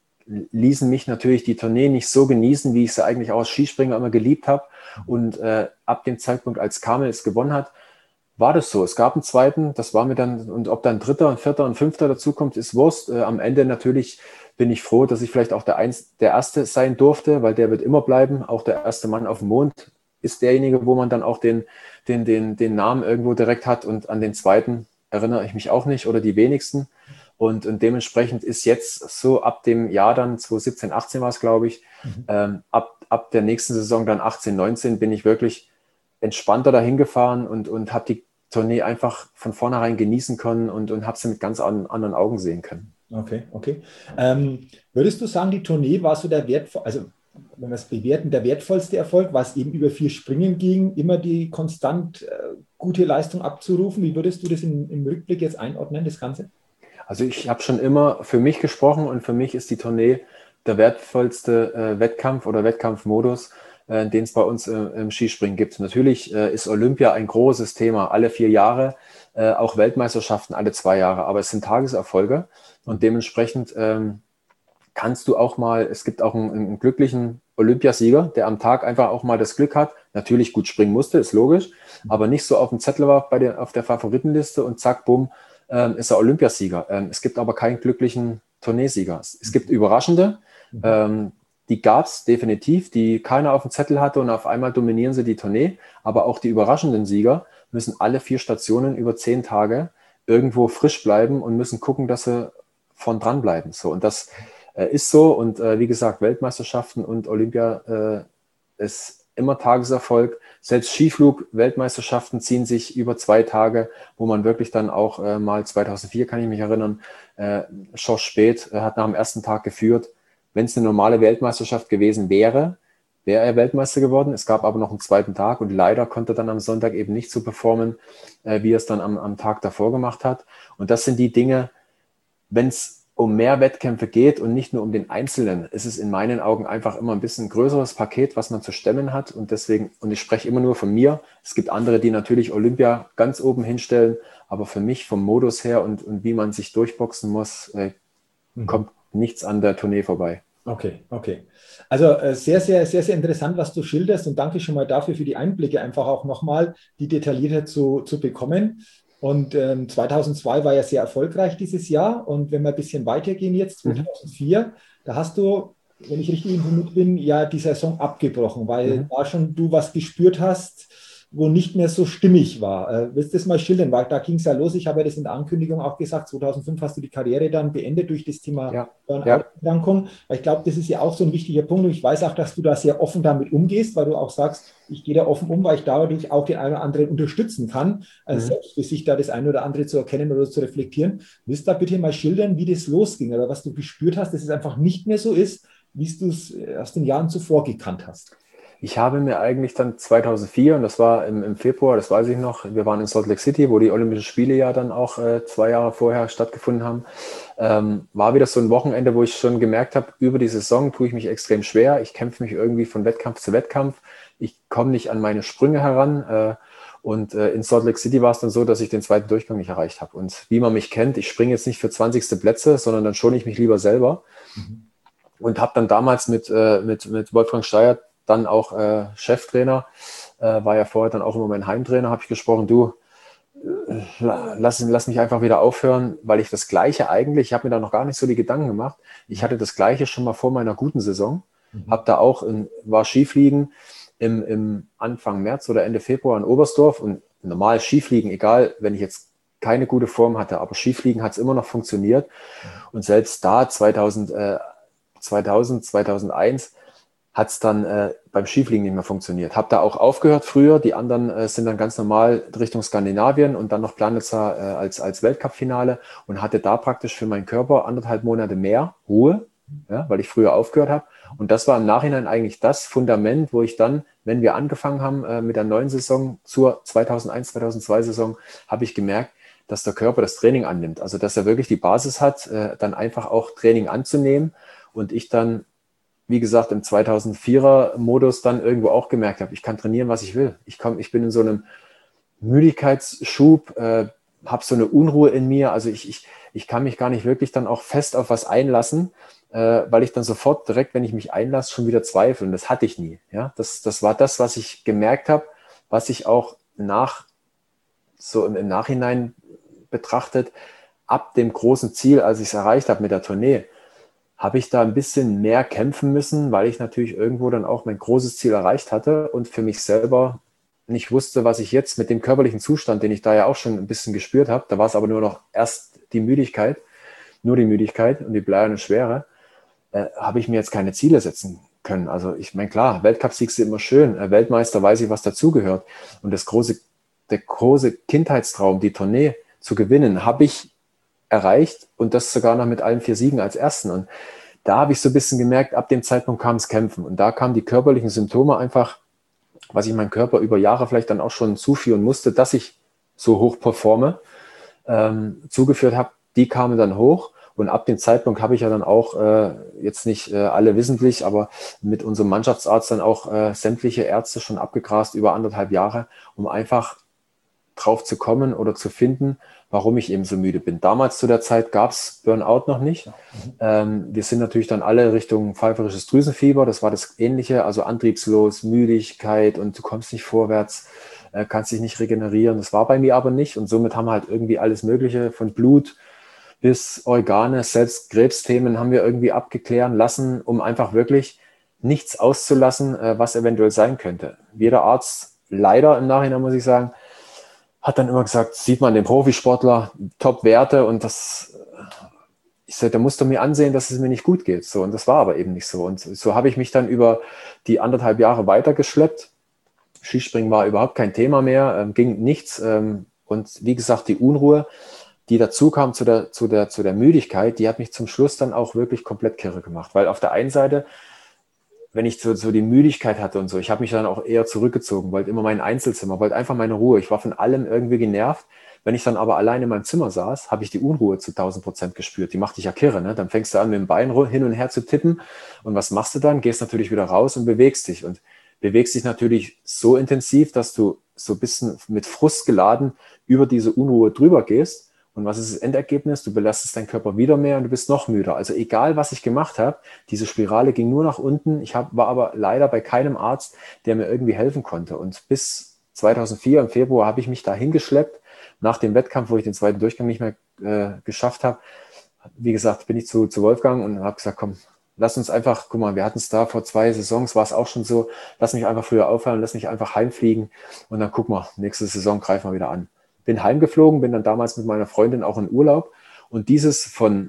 ließen mich natürlich die Tournee nicht so genießen, wie ich sie eigentlich auch als Skispringer immer geliebt habe. Und äh, ab dem Zeitpunkt, als Kamil es gewonnen hat, war das so. Es gab einen zweiten, das war mir dann, und ob dann Dritter und Vierter und Fünfter dazukommt, ist Wurst. Äh, am Ende natürlich bin ich froh, dass ich vielleicht auch der, Eins, der Erste sein durfte, weil der wird immer bleiben. Auch der erste Mann auf dem Mond ist derjenige, wo man dann auch den, den, den, den Namen irgendwo direkt hat. Und an den Zweiten erinnere ich mich auch nicht oder die wenigsten. Und, und dementsprechend ist jetzt so ab dem Jahr dann, zweitausendsiebzehn, achtzehn war es, glaube ich, mhm. ähm, ab, ab der nächsten Saison dann achtzehn, neunzehn bin ich wirklich entspannter dahin gefahren und, und habe die Tournee einfach von vornherein genießen können und, und habe sie mit ganz an, anderen Augen sehen können. Okay, okay. Ähm, würdest du sagen, die Tournee war so der wertvoll, also wenn wir es bewerten, der wertvollste Erfolg, was eben über vier Springen ging, immer die konstant äh, gute Leistung abzurufen? Wie würdest du das in, im Rückblick jetzt einordnen, das Ganze? Also ich habe schon immer für mich gesprochen und für mich ist die Tournee der wertvollste äh, Wettkampf oder Wettkampfmodus, äh, den es bei uns äh, im Skispringen gibt. Natürlich äh, ist Olympia ein großes Thema, alle vier Jahre, äh, auch Weltmeisterschaften alle zwei Jahre, aber es sind Tageserfolge und dementsprechend ähm, kannst du auch mal, es gibt auch einen, einen glücklichen Olympiasieger, der am Tag einfach auch mal das Glück hat, natürlich gut springen musste, ist logisch, aber nicht so auf dem Zettel war bei der, auf der Favoritenliste und zack, bumm, ähm, ist er Olympiasieger. Ähm, es gibt aber keinen glücklichen Tourneesieger. Es, es gibt Überraschende, ähm, die gab es definitiv, die keiner auf dem Zettel hatte und auf einmal dominieren sie die Tournee, aber auch die überraschenden Sieger müssen alle vier Stationen über zehn Tage irgendwo frisch bleiben und müssen gucken, dass sie von dran bleiben. So, und das äh, ist so und äh, wie gesagt, Weltmeisterschaften und Olympia äh, ist immer Tageserfolg. Selbst Skiflug-Weltmeisterschaften ziehen sich über zwei Tage, wo man wirklich dann auch äh, mal zweitausendvier, kann ich mich erinnern, äh, Schorsch Späth äh, hat nach dem ersten Tag geführt. Wenn es eine normale Weltmeisterschaft gewesen wäre, wäre er Weltmeister geworden. Es gab aber noch einen zweiten Tag und leider konnte er dann am Sonntag eben nicht so performen, äh, wie er es dann am, am Tag davor gemacht hat. Und das sind die Dinge, wenn es um mehr Wettkämpfe geht und nicht nur um den Einzelnen, ist es in meinen Augen einfach immer ein bisschen ein größeres Paket, was man zu stemmen hat. Und deswegen, und ich spreche immer nur von mir, es gibt andere, die natürlich Olympia ganz oben hinstellen, aber für mich vom Modus her und, und wie man sich durchboxen muss, äh, mhm. kommt nichts an der Tournee vorbei. Okay, okay. Also äh, sehr, sehr, sehr, sehr interessant, was du schilderst und danke schon mal dafür für die Einblicke, einfach auch nochmal die detaillierter zu, zu bekommen. Und ähm, zweitausendzwei war ja sehr erfolgreich dieses Jahr und wenn wir ein bisschen weitergehen jetzt, Mhm. zweitausendvier, da hast du, wenn ich richtig informiert bin, ja die Saison abgebrochen, weil Mhm. da schon du was gespürt hast, wo nicht mehr so stimmig war. Äh, willst du das mal schildern? Weil da ging es ja los. Ich habe ja das in der Ankündigung auch gesagt, zweitausendfünf hast du die Karriere dann beendet durch das Thema Ja, ja. Burnout-Erkrankung. Weil ich glaube, das ist ja auch so ein wichtiger Punkt. Und ich weiß auch, dass du da sehr offen damit umgehst, weil du auch sagst, ich gehe da offen um, weil ich dadurch auch den einen oder anderen unterstützen kann, also Mhm. selbst für sich da das eine oder andere zu erkennen oder zu reflektieren. Willst du da bitte mal schildern, wie das losging oder was du gespürt hast, dass es einfach nicht mehr so ist, wie du es aus den Jahren zuvor gekannt hast? Ich habe mir eigentlich dann zweitausendvier, und das war im, im Februar, das weiß ich noch, wir waren in Salt Lake City, wo die Olympischen Spiele ja dann auch äh, zwei Jahre vorher stattgefunden haben, ähm, war wieder so ein Wochenende, wo ich schon gemerkt habe, über die Saison tue ich mich extrem schwer. Ich kämpfe mich irgendwie von Wettkampf zu Wettkampf. Ich komme nicht an meine Sprünge heran. Äh, und äh, in Salt Lake City war es dann so, dass ich den zweiten Durchgang nicht erreicht habe. Und wie man mich kennt, ich springe jetzt nicht für zwanzigste Plätze, sondern dann schone ich mich lieber selber. Mhm. Und habe dann damals mit, äh, mit, mit Wolfgang Steier, dann auch äh, Cheftrainer, äh, war ja vorher dann auch immer mein Heimtrainer, habe ich gesprochen, du, äh, lass, lass mich einfach wieder aufhören, weil ich das Gleiche eigentlich, ich habe mir da noch gar nicht so die Gedanken gemacht, ich hatte das Gleiche schon mal vor meiner guten Saison, habe Mhm. da auch, in, war Skifliegen im, im Anfang März oder Ende Februar in Oberstdorf und normal Skifliegen, egal, wenn ich jetzt keine gute Form hatte, aber Skifliegen hat es immer noch funktioniert und selbst da zweitausend, äh, zweitausend, zweitausendeins hat es dann äh, beim Skifliegen nicht mehr funktioniert. Habe da auch aufgehört früher. Die anderen äh, sind dann ganz normal Richtung Skandinavien und dann noch Planitzer äh, als, als Weltcup-Finale und hatte da praktisch für meinen Körper anderthalb Monate mehr Ruhe, ja, weil ich früher aufgehört habe. Und das war im Nachhinein eigentlich das Fundament, wo ich dann, wenn wir angefangen haben äh, mit der neuen Saison zur zweitausendeins, zweitausendzwei Saison, habe ich gemerkt, dass der Körper das Training annimmt. Also dass er wirklich die Basis hat, äh, dann einfach auch Training anzunehmen und ich dann wie gesagt, im zweitausendvierer-Modus dann irgendwo auch gemerkt habe, ich kann trainieren, was ich will. Ich, komm, ich bin in so einem Müdigkeitsschub, äh, habe so eine Unruhe in mir. Also ich, ich, ich kann mich gar nicht wirklich dann auch fest auf was einlassen, äh, weil ich dann sofort direkt, wenn ich mich einlasse, schon wieder zweifle. Und das hatte ich nie. Ja? Das, das war das, was ich gemerkt habe, was ich auch nach, so im, im Nachhinein betrachtet, ab dem großen Ziel, als ich es erreicht habe mit der Tournee, habe ich da ein bisschen mehr kämpfen müssen, weil ich natürlich irgendwo dann auch mein großes Ziel erreicht hatte und für mich selber nicht wusste, was ich jetzt mit dem körperlichen Zustand, den ich da ja auch schon ein bisschen gespürt habe, da war es aber nur noch erst die Müdigkeit, nur die Müdigkeit und die bleierne Schwere, äh, habe ich mir jetzt keine Ziele setzen können. Also ich meine, klar, Weltcupsieg ist immer schön, äh, Weltmeister weiß ich, was dazugehört und das große, der große Kindheitstraum, die Tournee zu gewinnen, habe ich erreicht und das sogar noch mit allen vier Siegen als Ersten. Und da habe ich so ein bisschen gemerkt, ab dem Zeitpunkt kam es Kämpfen. Und da kamen die körperlichen Symptome einfach, was ich meinem Körper über Jahre vielleicht dann auch schon zuführen musste, dass ich so hoch performe, ähm, zugeführt habe, die kamen dann hoch. Und ab dem Zeitpunkt habe ich ja dann auch, äh, jetzt nicht äh, alle wissentlich, aber mit unserem Mannschaftsarzt dann auch äh, sämtliche Ärzte schon abgegrast über anderthalb Jahre, um einfach drauf zu kommen oder zu finden, warum ich eben so müde bin. Damals zu der Zeit gab es Burnout noch nicht. Ähm, wir sind natürlich dann alle Richtung pfeiferisches Drüsenfieber. Das war das Ähnliche, also antriebslos, Müdigkeit und du kommst nicht vorwärts, äh, kannst dich nicht regenerieren. Das war bei mir aber nicht und somit haben wir halt irgendwie alles Mögliche von Blut bis Organe, selbst Krebsthemen haben wir irgendwie abgeklären lassen, um einfach wirklich nichts auszulassen, äh, was eventuell sein könnte. Jeder Arzt, leider im Nachhinein muss ich sagen, hat dann immer gesagt, sieht man den Profisportler, Top-Werte und das, ich sagte, da musst du mir ansehen, dass es mir nicht gut geht. So, und das war aber eben nicht so. Und so habe ich mich dann über die anderthalb Jahre weitergeschleppt. Skispringen war überhaupt kein Thema mehr, ähm, ging nichts. Ähm, und wie gesagt, die Unruhe, die dazu kam zu der, zu der, zu der Müdigkeit, die hat mich zum Schluss dann auch wirklich komplett kirre gemacht. Weil auf der einen Seite, wenn ich so, so die Müdigkeit hatte und so, ich habe mich dann auch eher zurückgezogen, wollte immer mein Einzelzimmer, wollte einfach meine Ruhe. Ich war von allem irgendwie genervt. Wenn ich dann aber allein in meinem Zimmer saß, habe ich die Unruhe zu tausend Prozent gespürt. Die macht dich ja kirre, ne? Dann fängst du an, mit dem Bein hin und her zu tippen. Und was machst du dann? Gehst natürlich wieder raus und bewegst dich. Und bewegst dich natürlich so intensiv, dass du so ein bisschen mit Frust geladen über diese Unruhe drüber gehst Und was ist das Endergebnis? Du belastest deinen Körper wieder mehr und du bist noch müder. Also egal, was ich gemacht habe, diese Spirale ging nur nach unten. Ich hab, war aber leider bei keinem Arzt, der mir irgendwie helfen konnte. Und bis zweitausendvier im Februar habe ich mich da hingeschleppt. Nach dem Wettkampf, wo ich den zweiten Durchgang nicht mehr äh, geschafft habe, wie gesagt, bin ich zu, zu Wolfgang und habe gesagt, komm, lass uns einfach, guck mal, wir hatten es da vor zwei Saisons, war es auch schon so, lass mich einfach früher aufhören, lass mich einfach heimfliegen und dann guck mal, nächste Saison greifen wir wieder an. Bin heimgeflogen, bin dann damals mit meiner Freundin auch in Urlaub und dieses von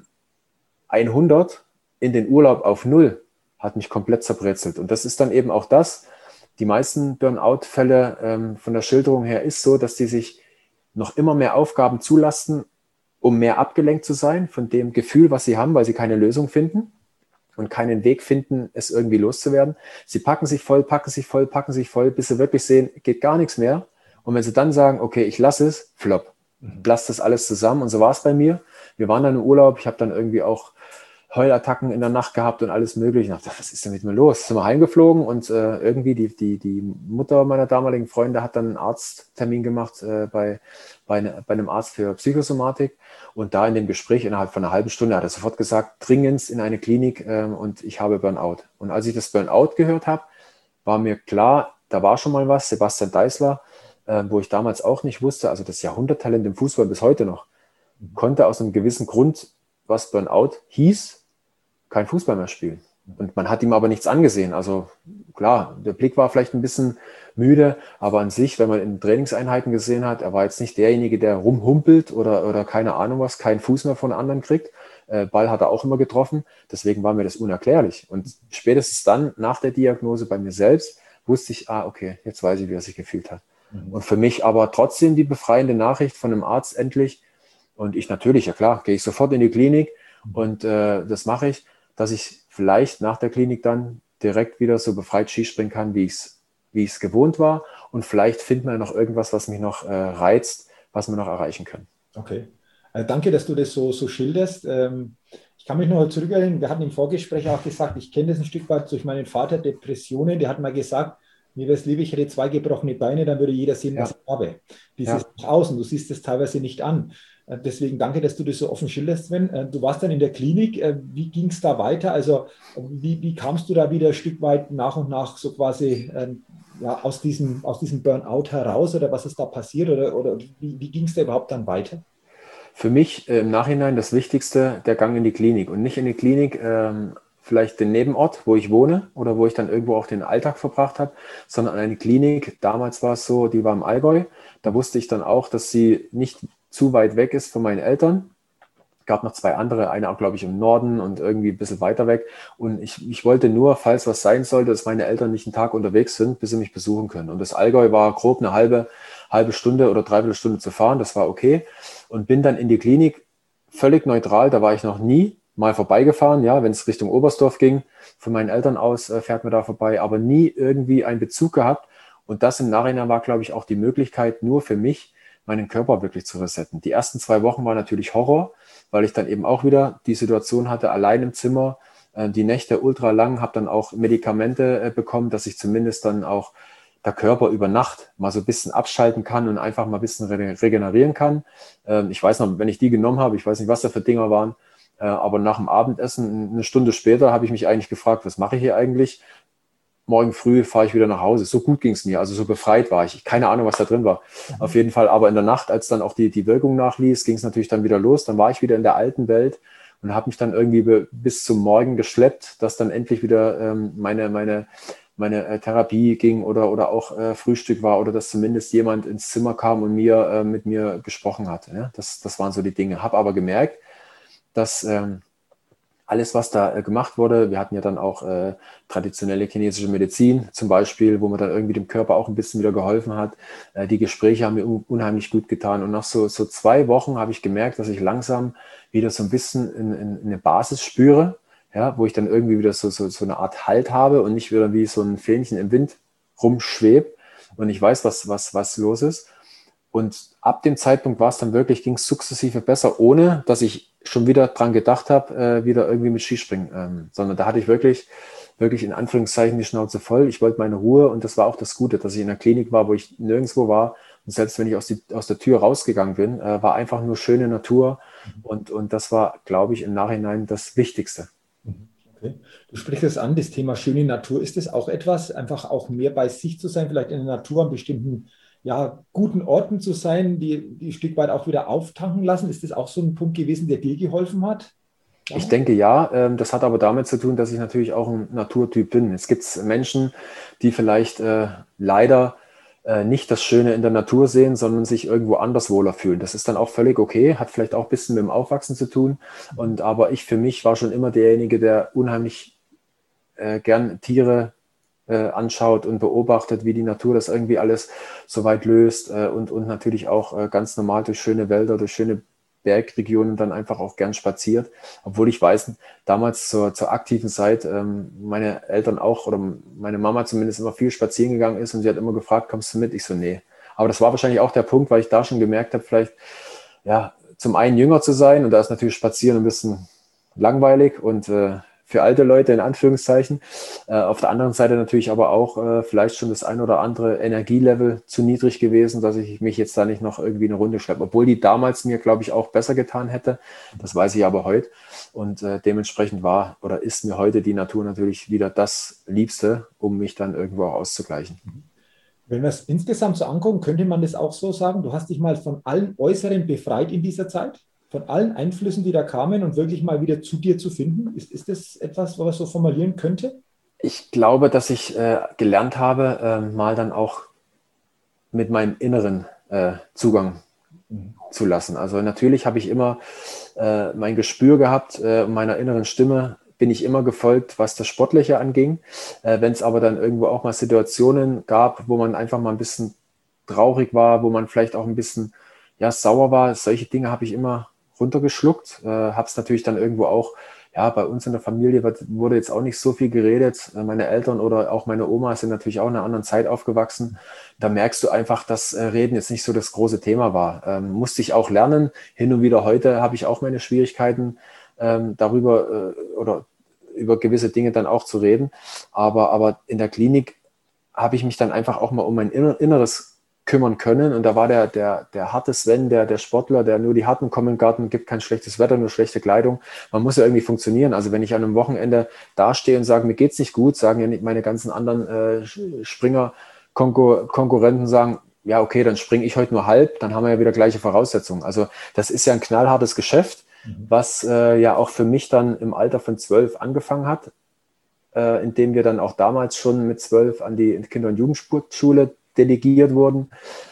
hundert in den Urlaub auf null hat mich komplett zerbrezelt. Und das ist dann eben auch das, die meisten Burnout-Fälle ähm, von der Schilderung her ist so, dass die sich noch immer mehr Aufgaben zulasten, um mehr abgelenkt zu sein von dem Gefühl, was sie haben, weil sie keine Lösung finden und keinen Weg finden, es irgendwie loszuwerden. Sie packen sich voll, packen sich voll, packen sich voll, bis sie wirklich sehen, geht gar nichts mehr. Und wenn sie dann sagen, okay, ich lasse es, flop, lasse das alles zusammen. Und so war es bei mir. Wir waren dann im Urlaub. Ich habe dann irgendwie auch Heulattacken in der Nacht gehabt und alles Mögliche. Ich dachte, was ist denn mit mir los? Sind wir heimgeflogen und äh, irgendwie die, die, die Mutter meiner damaligen Freunde hat dann einen Arzttermin gemacht äh, bei, bei, ne, bei einem Arzt für Psychosomatik. Und da in dem Gespräch innerhalb von einer halben Stunde hat er sofort gesagt, dringend in eine Klinik äh, und ich habe Burnout. Und als ich das Burnout gehört habe, war mir klar, da war schon mal was, Sebastian Deißler, äh, wo ich damals auch nicht wusste, also das Jahrhunderttalent im Fußball bis heute noch, konnte aus einem gewissen Grund, was Burnout hieß, kein Fußball mehr spielen. Und man hat ihm aber nichts angesehen. Also klar, der Blick war vielleicht ein bisschen müde, aber an sich, wenn man in Trainingseinheiten gesehen hat, er war jetzt nicht derjenige, der rumhumpelt oder, oder keine Ahnung was, keinen Fuß mehr von anderen kriegt. Äh, Ball hat er auch immer getroffen. Deswegen war mir das unerklärlich. Und spätestens dann, nach der Diagnose bei mir selbst, wusste ich, ah, okay, jetzt weiß ich, wie er sich gefühlt hat. Mhm. Und für mich aber trotzdem die befreiende Nachricht von einem Arzt endlich. Und ich natürlich, ja klar, gehe ich sofort in die Klinik und äh, das mache ich, dass ich vielleicht nach der Klinik dann direkt wieder so befreit Skispringen kann, wie ich es wie ich es gewohnt war. Und vielleicht finden wir noch irgendwas, was mich noch äh, reizt, was wir noch erreichen können. Okay. Äh, danke, dass du das so, so schilderst. Ähm, ich kann mich noch zurückerinnern, wir hatten im Vorgespräch auch gesagt, ich kenne das ein Stück weit durch meinen Vater, Depressionen. Der hat mal gesagt, mir wäre es lieber, ich hätte zwei gebrochene Beine, dann würde jeder sehen, ja, was ich habe. Dieses ja. nach außen, du siehst es teilweise nicht an. Deswegen danke, dass du das so offen schilderst, Sven. Du warst dann in der Klinik. Wie ging es da weiter? Also wie, wie kamst du da wieder ein Stück weit nach und nach so quasi ähm, ja, aus, diesem, aus diesem Burnout heraus oder was ist da passiert oder, oder wie, wie ging es da überhaupt dann weiter? Für mich äh, im Nachhinein das Wichtigste, der Gang in die Klinik und nicht in die Klinik, ähm, vielleicht den Nebenort, wo ich wohne oder wo ich dann irgendwo auch den Alltag verbracht habe, sondern an eine Klinik. Damals war es so, die war im Allgäu. Da wusste ich dann auch, dass sie nicht zu weit weg ist von meinen Eltern. Es gab noch zwei andere, eine auch, glaube ich, im Norden und irgendwie ein bisschen weiter weg. Und ich, ich wollte nur, falls was sein sollte, dass meine Eltern nicht einen Tag unterwegs sind, bis sie mich besuchen können. Und das Allgäu war grob eine halbe, halbe Stunde oder dreiviertel Stunde zu fahren. Das war okay. Und bin dann in die Klinik völlig neutral. Da war ich noch nie mal vorbeigefahren. Ja, wenn es Richtung Oberstdorf ging, von meinen Eltern aus äh, fährt man da vorbei, aber nie irgendwie einen Bezug gehabt. Und das im Nachhinein war, glaube ich, auch die Möglichkeit nur für mich, meinen Körper wirklich zu resetten. Die ersten zwei Wochen war natürlich Horror, weil ich dann eben auch wieder die Situation hatte, allein im Zimmer, äh, die Nächte ultra lang, habe dann auch Medikamente äh, bekommen, dass ich zumindest dann auch der Körper über Nacht mal so ein bisschen abschalten kann und einfach mal ein bisschen re- regenerieren kann. Ähm, ich weiß noch, wenn ich die genommen habe, ich weiß nicht, was da für Dinger waren, äh, aber nach dem Abendessen, eine Stunde später, habe ich mich eigentlich gefragt, was mache ich hier eigentlich? Morgen früh fahre ich wieder nach Hause. So gut ging es mir, also so befreit war ich. Keine Ahnung, was da drin war. Mhm. Auf jeden Fall, aber in der Nacht, als dann auch die, die Wirkung nachließ, ging es natürlich dann wieder los. Dann war ich wieder in der alten Welt und habe mich dann irgendwie be, bis zum Morgen geschleppt, dass dann endlich wieder ähm, meine, meine, meine äh, Therapie ging oder, oder auch äh, Frühstück war oder dass zumindest jemand ins Zimmer kam und mir äh, mit mir gesprochen hat. Ja? Das, das waren so die Dinge. Habe aber gemerkt, dass ähm, alles, was da äh, gemacht wurde, wir hatten ja dann auch äh, traditionelle chinesische Medizin zum Beispiel, wo man dann irgendwie dem Körper auch ein bisschen wieder geholfen hat. Äh, die Gespräche haben mir un- unheimlich gut getan. Und nach so, so zwei Wochen habe ich gemerkt, dass ich langsam wieder so ein bisschen in, in, in eine Basis spüre, ja, wo ich dann irgendwie wieder so, so, so eine Art Halt habe und nicht wieder wie so ein Fähnchen im Wind rumschwebe und ich weiß, was, was, was los ist. Und ab dem Zeitpunkt war es dann wirklich, ging es sukzessive besser, ohne dass ich schon wieder dran gedacht habe, äh, wieder irgendwie mit Skispringen. Ähm, sondern da hatte ich wirklich, wirklich in Anführungszeichen die Schnauze voll. Ich wollte meine Ruhe und das war auch das Gute, dass ich in der Klinik war, wo ich nirgendwo war, Und selbst wenn ich aus, die, aus der Tür rausgegangen bin, äh, war einfach nur schöne Natur. Und, und das war, glaube ich, im Nachhinein das Wichtigste. Okay. Du sprichst es an, das Thema schöne Natur. Ist das auch etwas, einfach auch mehr bei sich zu sein, vielleicht in der Natur an bestimmten, ja, guten Orten zu sein, die, die ein Stück weit auch wieder auftanken lassen? Ist das auch so ein Punkt gewesen, der dir geholfen hat? Ja. Ich denke ja, ähm, das hat aber damit zu tun, dass ich natürlich auch ein Naturtyp bin. Es gibt Menschen, die vielleicht äh, leider äh, nicht das Schöne in der Natur sehen, sondern sich irgendwo anders wohler fühlen. Das ist dann auch völlig okay, hat vielleicht auch ein bisschen mit dem Aufwachsen zu tun. Und aber ich für mich war schon immer derjenige, der unheimlich äh, gern Tiere äh, anschaut und beobachtet, wie die Natur das irgendwie alles so weit löst äh, und, und natürlich auch äh, ganz normal durch schöne Wälder, durch schöne Bergregionen dann einfach auch gern spaziert. Obwohl ich weiß, damals zur, zur aktiven Zeit ähm, meine Eltern auch oder meine Mama zumindest immer viel spazieren gegangen ist und sie hat immer gefragt, kommst du mit? Ich so, nee. Aber das war wahrscheinlich auch der Punkt, weil ich da schon gemerkt habe, vielleicht ja, zum einen jünger zu sein und da ist natürlich Spazieren ein bisschen langweilig und äh, für alte Leute in Anführungszeichen. Äh, auf der anderen Seite natürlich aber auch äh, vielleicht schon das ein oder andere Energielevel zu niedrig gewesen, dass ich mich jetzt da nicht noch irgendwie eine Runde schleppe. Obwohl die damals mir, glaube ich, auch besser getan hätte. Das weiß ich aber heute. Und äh, dementsprechend war oder ist mir heute die Natur natürlich wieder das Liebste, um mich dann irgendwo auch auszugleichen. Wenn wir es insgesamt so angucken, könnte man das auch so sagen, du hast dich mal von allen Äußeren befreit in dieser Zeit? Von allen Einflüssen, die da kamen und wirklich mal wieder zu dir zu finden? Ist, ist das etwas, was man so formulieren könnte? Ich glaube, dass ich äh, gelernt habe, äh, mal dann auch mit meinem Inneren äh, Zugang mhm. zu lassen. Also natürlich habe ich immer äh, mein Gespür gehabt, äh, meiner inneren Stimme bin ich immer gefolgt, was das Sportliche anging. Äh, wenn es aber dann irgendwo auch mal Situationen gab, wo man einfach mal ein bisschen traurig war, wo man vielleicht auch ein bisschen ja, sauer war, solche Dinge habe ich immer runtergeschluckt, äh, habe es natürlich dann irgendwo auch, ja, bei uns in der Familie wird, wurde jetzt auch nicht so viel geredet. Meine Eltern oder auch meine Oma sind natürlich auch in einer anderen Zeit aufgewachsen. Da merkst du einfach, dass äh, Reden jetzt nicht so das große Thema war. Ähm, musste ich auch lernen. Hin und wieder heute habe ich auch meine Schwierigkeiten, ähm, darüber äh, oder über gewisse Dinge dann auch zu reden. Aber, aber in der Klinik habe ich mich dann einfach auch mal um mein Inneres kümmern können. Und da war der, der, der harte Sven, der, der Sportler, der nur die Harten kommen im Garten, gibt kein schlechtes Wetter, nur schlechte Kleidung. Man muss ja irgendwie funktionieren. Also wenn ich an einem Wochenende dastehe und sage, mir geht's nicht gut, sagen ja nicht meine ganzen anderen äh, Springer-Konkurrenten sagen, ja, okay, dann springe ich heute nur halb, dann haben wir ja wieder gleiche Voraussetzungen. Also das ist ja ein knallhartes Geschäft, mhm. was äh, ja auch für mich dann im Alter von zwölf angefangen hat, äh, indem wir dann auch damals schon mit zwölf an die Kinder- und Jugendsportschule delegiert wurden,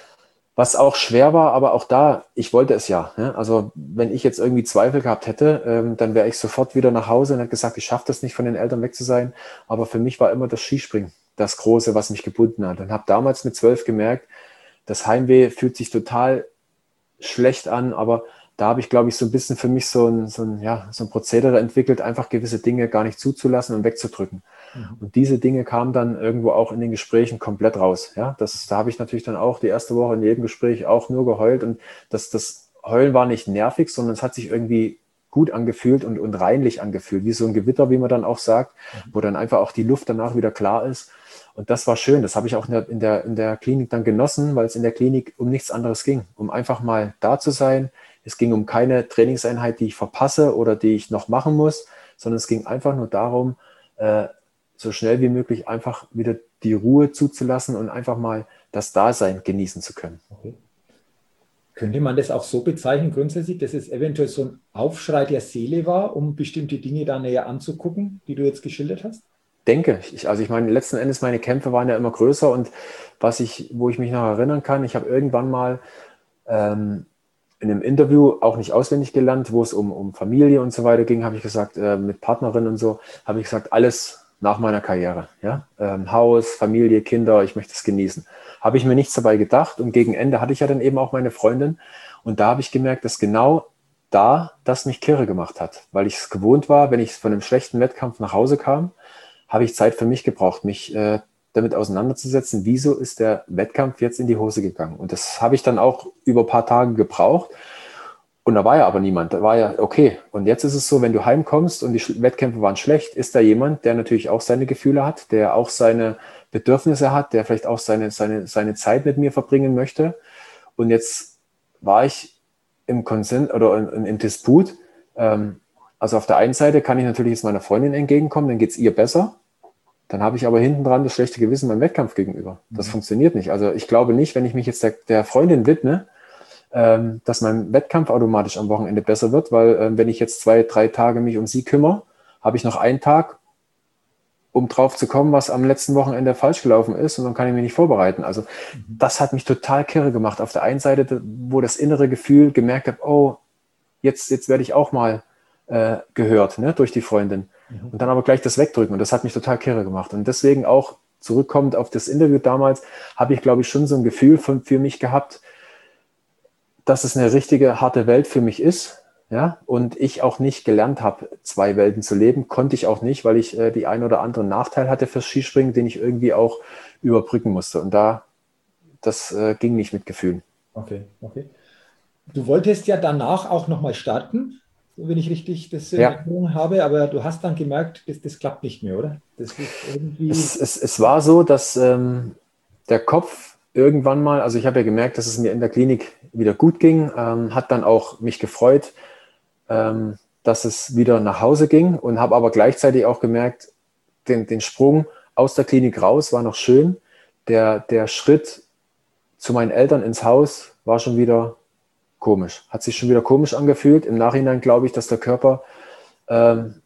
was auch schwer war, aber auch da, ich wollte es ja. Ne? Also wenn ich jetzt irgendwie Zweifel gehabt hätte, ähm, dann wäre ich sofort wieder nach Hause und hätte gesagt, ich schaffe das nicht, von den Eltern weg zu sein. Aber für mich war immer das Skispringen das Große, was mich gebunden hat. Und habe damals mit zwölf gemerkt, das Heimweh fühlt sich total schlecht an, aber da habe ich, glaube ich, so ein bisschen für mich so ein, so ein, ja, so ein Prozedere entwickelt, einfach gewisse Dinge gar nicht zuzulassen und wegzudrücken. Mhm. Und diese Dinge kamen dann irgendwo auch in den Gesprächen komplett raus. Ja, das, da habe ich natürlich dann auch die erste Woche in jedem Gespräch auch nur geheult. Und das, das Heulen war nicht nervig, sondern es hat sich irgendwie gut angefühlt und, und reinlich angefühlt, wie so ein Gewitter, wie man dann auch sagt, mhm. wo dann einfach auch die Luft danach wieder klar ist. Und das war schön. Das habe ich auch in der, in der, in der Klinik dann genossen, weil es in der Klinik um nichts anderes ging. Um einfach mal da zu sein. Es ging um keine Trainingseinheit, die ich verpasse oder die ich noch machen muss, sondern es ging einfach nur darum, äh, so schnell wie möglich einfach wieder die Ruhe zuzulassen und einfach mal das Dasein genießen zu können. Okay. Könnte man das auch so bezeichnen grundsätzlich, dass es eventuell so ein Aufschrei der Seele war, um bestimmte Dinge da näher anzugucken, die du jetzt geschildert hast? Denke ich. Also ich meine, letzten Endes meine Kämpfe waren ja immer größer und was ich, wo ich mich noch erinnern kann, ich habe irgendwann mal ähm, in einem Interview, auch nicht auswendig gelernt, wo es um, um Familie und so weiter ging, habe ich gesagt, äh, mit Partnerin und so, habe ich gesagt, alles nach meiner Karriere. Ja? Ähm, Haus, Familie, Kinder, ich möchte es genießen. Habe ich mir nichts dabei gedacht und gegen Ende hatte ich ja dann eben auch meine Freundin und da habe ich gemerkt, dass genau da das mich kirre gemacht hat, weil ich es gewohnt war, wenn ich von einem schlechten Wettkampf nach Hause kam, habe ich Zeit für mich gebraucht, mich äh, damit auseinanderzusetzen, wieso ist der Wettkampf jetzt in die Hose gegangen. Und das habe ich dann auch über ein paar Tage gebraucht. Und da war ja aber niemand, da war ja okay. Und jetzt ist es so, wenn du heimkommst und die Wettkämpfe waren schlecht, ist da jemand, der natürlich auch seine Gefühle hat, der auch seine Bedürfnisse hat, der vielleicht auch seine, seine, seine Zeit mit mir verbringen möchte. Und jetzt war ich im Konsens oder im, im Disput. Ähm, also auf der einen Seite kann ich natürlich jetzt meiner Freundin entgegenkommen, dann geht es ihr besser. Dann habe ich aber hinten dran das schlechte Gewissen meinem Wettkampf gegenüber. Das mhm. funktioniert nicht. Also ich glaube nicht, wenn ich mich jetzt der, der Freundin widme, ähm, dass mein Wettkampf automatisch am Wochenende besser wird, weil ähm, wenn ich jetzt zwei, drei Tage mich um sie kümmere, habe ich noch einen Tag, um drauf zu kommen, was am letzten Wochenende falsch gelaufen ist, und dann kann ich mich nicht vorbereiten. Also mhm. das hat mich total kirre gemacht. Auf der einen Seite, wo das innere Gefühl gemerkt habe, oh, jetzt, jetzt werde ich auch mal äh, gehört, ne, durch die Freundin. Mhm. Und dann aber gleich das Wegdrücken, und das hat mich total kirre gemacht. Und deswegen auch zurückkommend auf das Interview damals, habe ich, glaube ich, schon so ein Gefühl von, für mich gehabt, dass es eine richtige harte Welt für mich ist, ja, und ich auch nicht gelernt habe, zwei Welten zu leben, konnte ich auch nicht, weil ich äh, die ein oder andere Nachteil hatte fürs Skispringen, den ich irgendwie auch überbrücken musste. Und da, das äh, ging nicht mit Gefühlen. Okay, okay. Du wolltest ja danach auch nochmal starten, wenn ich richtig das in ja. Erinnerung habe, aber du hast dann gemerkt, das, das klappt nicht mehr, oder? Das ist irgendwie es, es, es war so, dass ähm, der Kopf irgendwann mal, also ich habe ja gemerkt, dass es mir in der Klinik wieder gut ging, ähm, hat dann auch mich gefreut, ähm, dass es wieder nach Hause ging, und habe aber gleichzeitig auch gemerkt, den, den Sprung aus der Klinik raus war noch schön. Der, der Schritt zu meinen Eltern ins Haus war schon wieder komisch, hat sich schon wieder komisch angefühlt. Im Nachhinein glaube ich, dass der Körper ähm,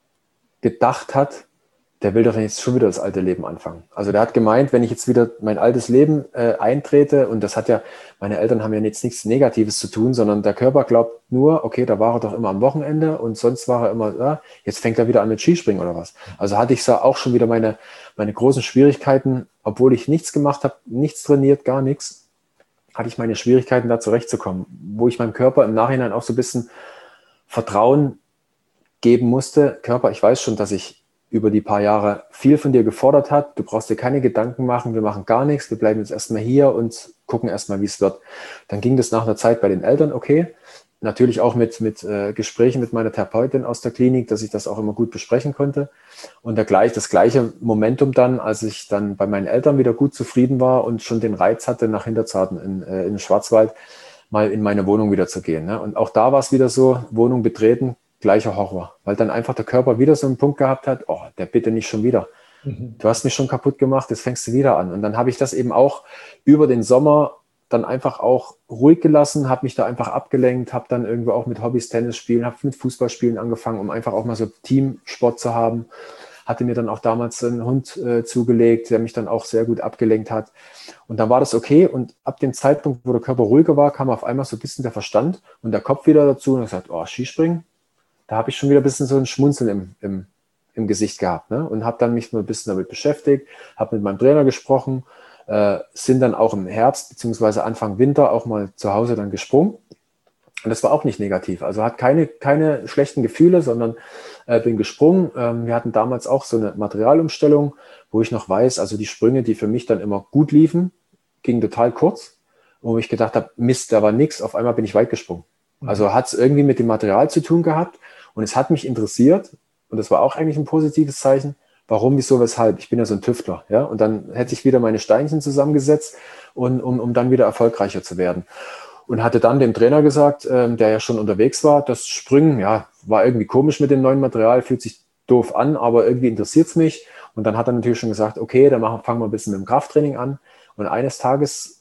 gedacht hat, der will doch jetzt schon wieder das alte Leben anfangen. Also der hat gemeint, wenn ich jetzt wieder mein altes Leben äh, eintrete, und das hat ja, meine Eltern haben ja jetzt nichts Negatives zu tun, sondern der Körper glaubt nur, okay, da war er doch immer am Wochenende und sonst war er immer, ja, jetzt fängt er wieder an mit Skispringen oder was. Also hatte ich so auch schon wieder meine, meine großen Schwierigkeiten, obwohl ich nichts gemacht habe, nichts trainiert, gar nichts, hatte ich meine Schwierigkeiten, da zurechtzukommen, wo ich meinem Körper im Nachhinein auch so ein bisschen Vertrauen geben musste. Körper, ich weiß schon, dass ich über die paar Jahre viel von dir gefordert hat. Du brauchst dir keine Gedanken machen, wir machen gar nichts, wir bleiben jetzt erstmal hier und gucken erstmal, wie es wird. Dann ging das nach einer Zeit bei den Eltern okay. Natürlich auch mit, mit äh, Gesprächen mit meiner Therapeutin aus der Klinik, dass ich das auch immer gut besprechen konnte. Und der gleich, das gleiche Momentum dann, als ich dann bei meinen Eltern wieder gut zufrieden war und schon den Reiz hatte, nach Hinterzarten in, äh, in den Schwarzwald mal in meine Wohnung wieder zu gehen. Ne? Und auch da war es wieder so, Wohnung betreten, gleicher Horror, weil dann einfach der Körper wieder so einen Punkt gehabt hat, oh, der bitte nicht schon wieder. Mhm. Du hast mich schon kaputt gemacht, jetzt fängst du wieder an. Und dann habe ich das eben auch über den Sommer dann einfach auch ruhig gelassen, habe mich da einfach abgelenkt, habe dann irgendwo auch mit Hobbys Tennis spielen, habe mit Fußballspielen angefangen, um einfach auch mal so Teamsport zu haben. Hatte mir dann auch damals einen Hund äh, zugelegt, der mich dann auch sehr gut abgelenkt hat. Und dann war das okay. Und ab dem Zeitpunkt, wo der Körper ruhiger war, kam auf einmal so ein bisschen der Verstand und der Kopf wieder dazu und ich gesagt, oh, Skispringen, da habe ich schon wieder ein bisschen so ein Schmunzeln im, im, im Gesicht gehabt, ne? Und habe dann mich nur ein bisschen damit beschäftigt, habe mit meinem Trainer gesprochen, äh, sind dann auch im Herbst beziehungsweise Anfang Winter auch mal zu Hause dann gesprungen. Und das war auch nicht negativ. Also hat keine, keine schlechten Gefühle, sondern äh, bin gesprungen. Ähm, wir hatten damals auch so eine Materialumstellung, wo ich noch weiß, also die Sprünge, die für mich dann immer gut liefen, gingen total kurz. Wo ich gedacht habe, Mist, da war nichts. Auf einmal bin ich weit gesprungen. Also hat es irgendwie mit dem Material zu tun gehabt. Und es hat mich interessiert, und das war auch eigentlich ein positives Zeichen, warum, wieso, weshalb. Ich bin ja so ein Tüftler, ja. Und dann hätte ich wieder meine Steinchen zusammengesetzt, und, um, um dann wieder erfolgreicher zu werden. Und hatte dann dem Trainer gesagt, ähm, der ja schon unterwegs war, das Springen, ja, war irgendwie komisch mit dem neuen Material, fühlt sich doof an, aber irgendwie interessiert es mich. Und dann hat er natürlich schon gesagt, okay, dann machen, fangen wir ein bisschen mit dem Krafttraining an. Und eines Tages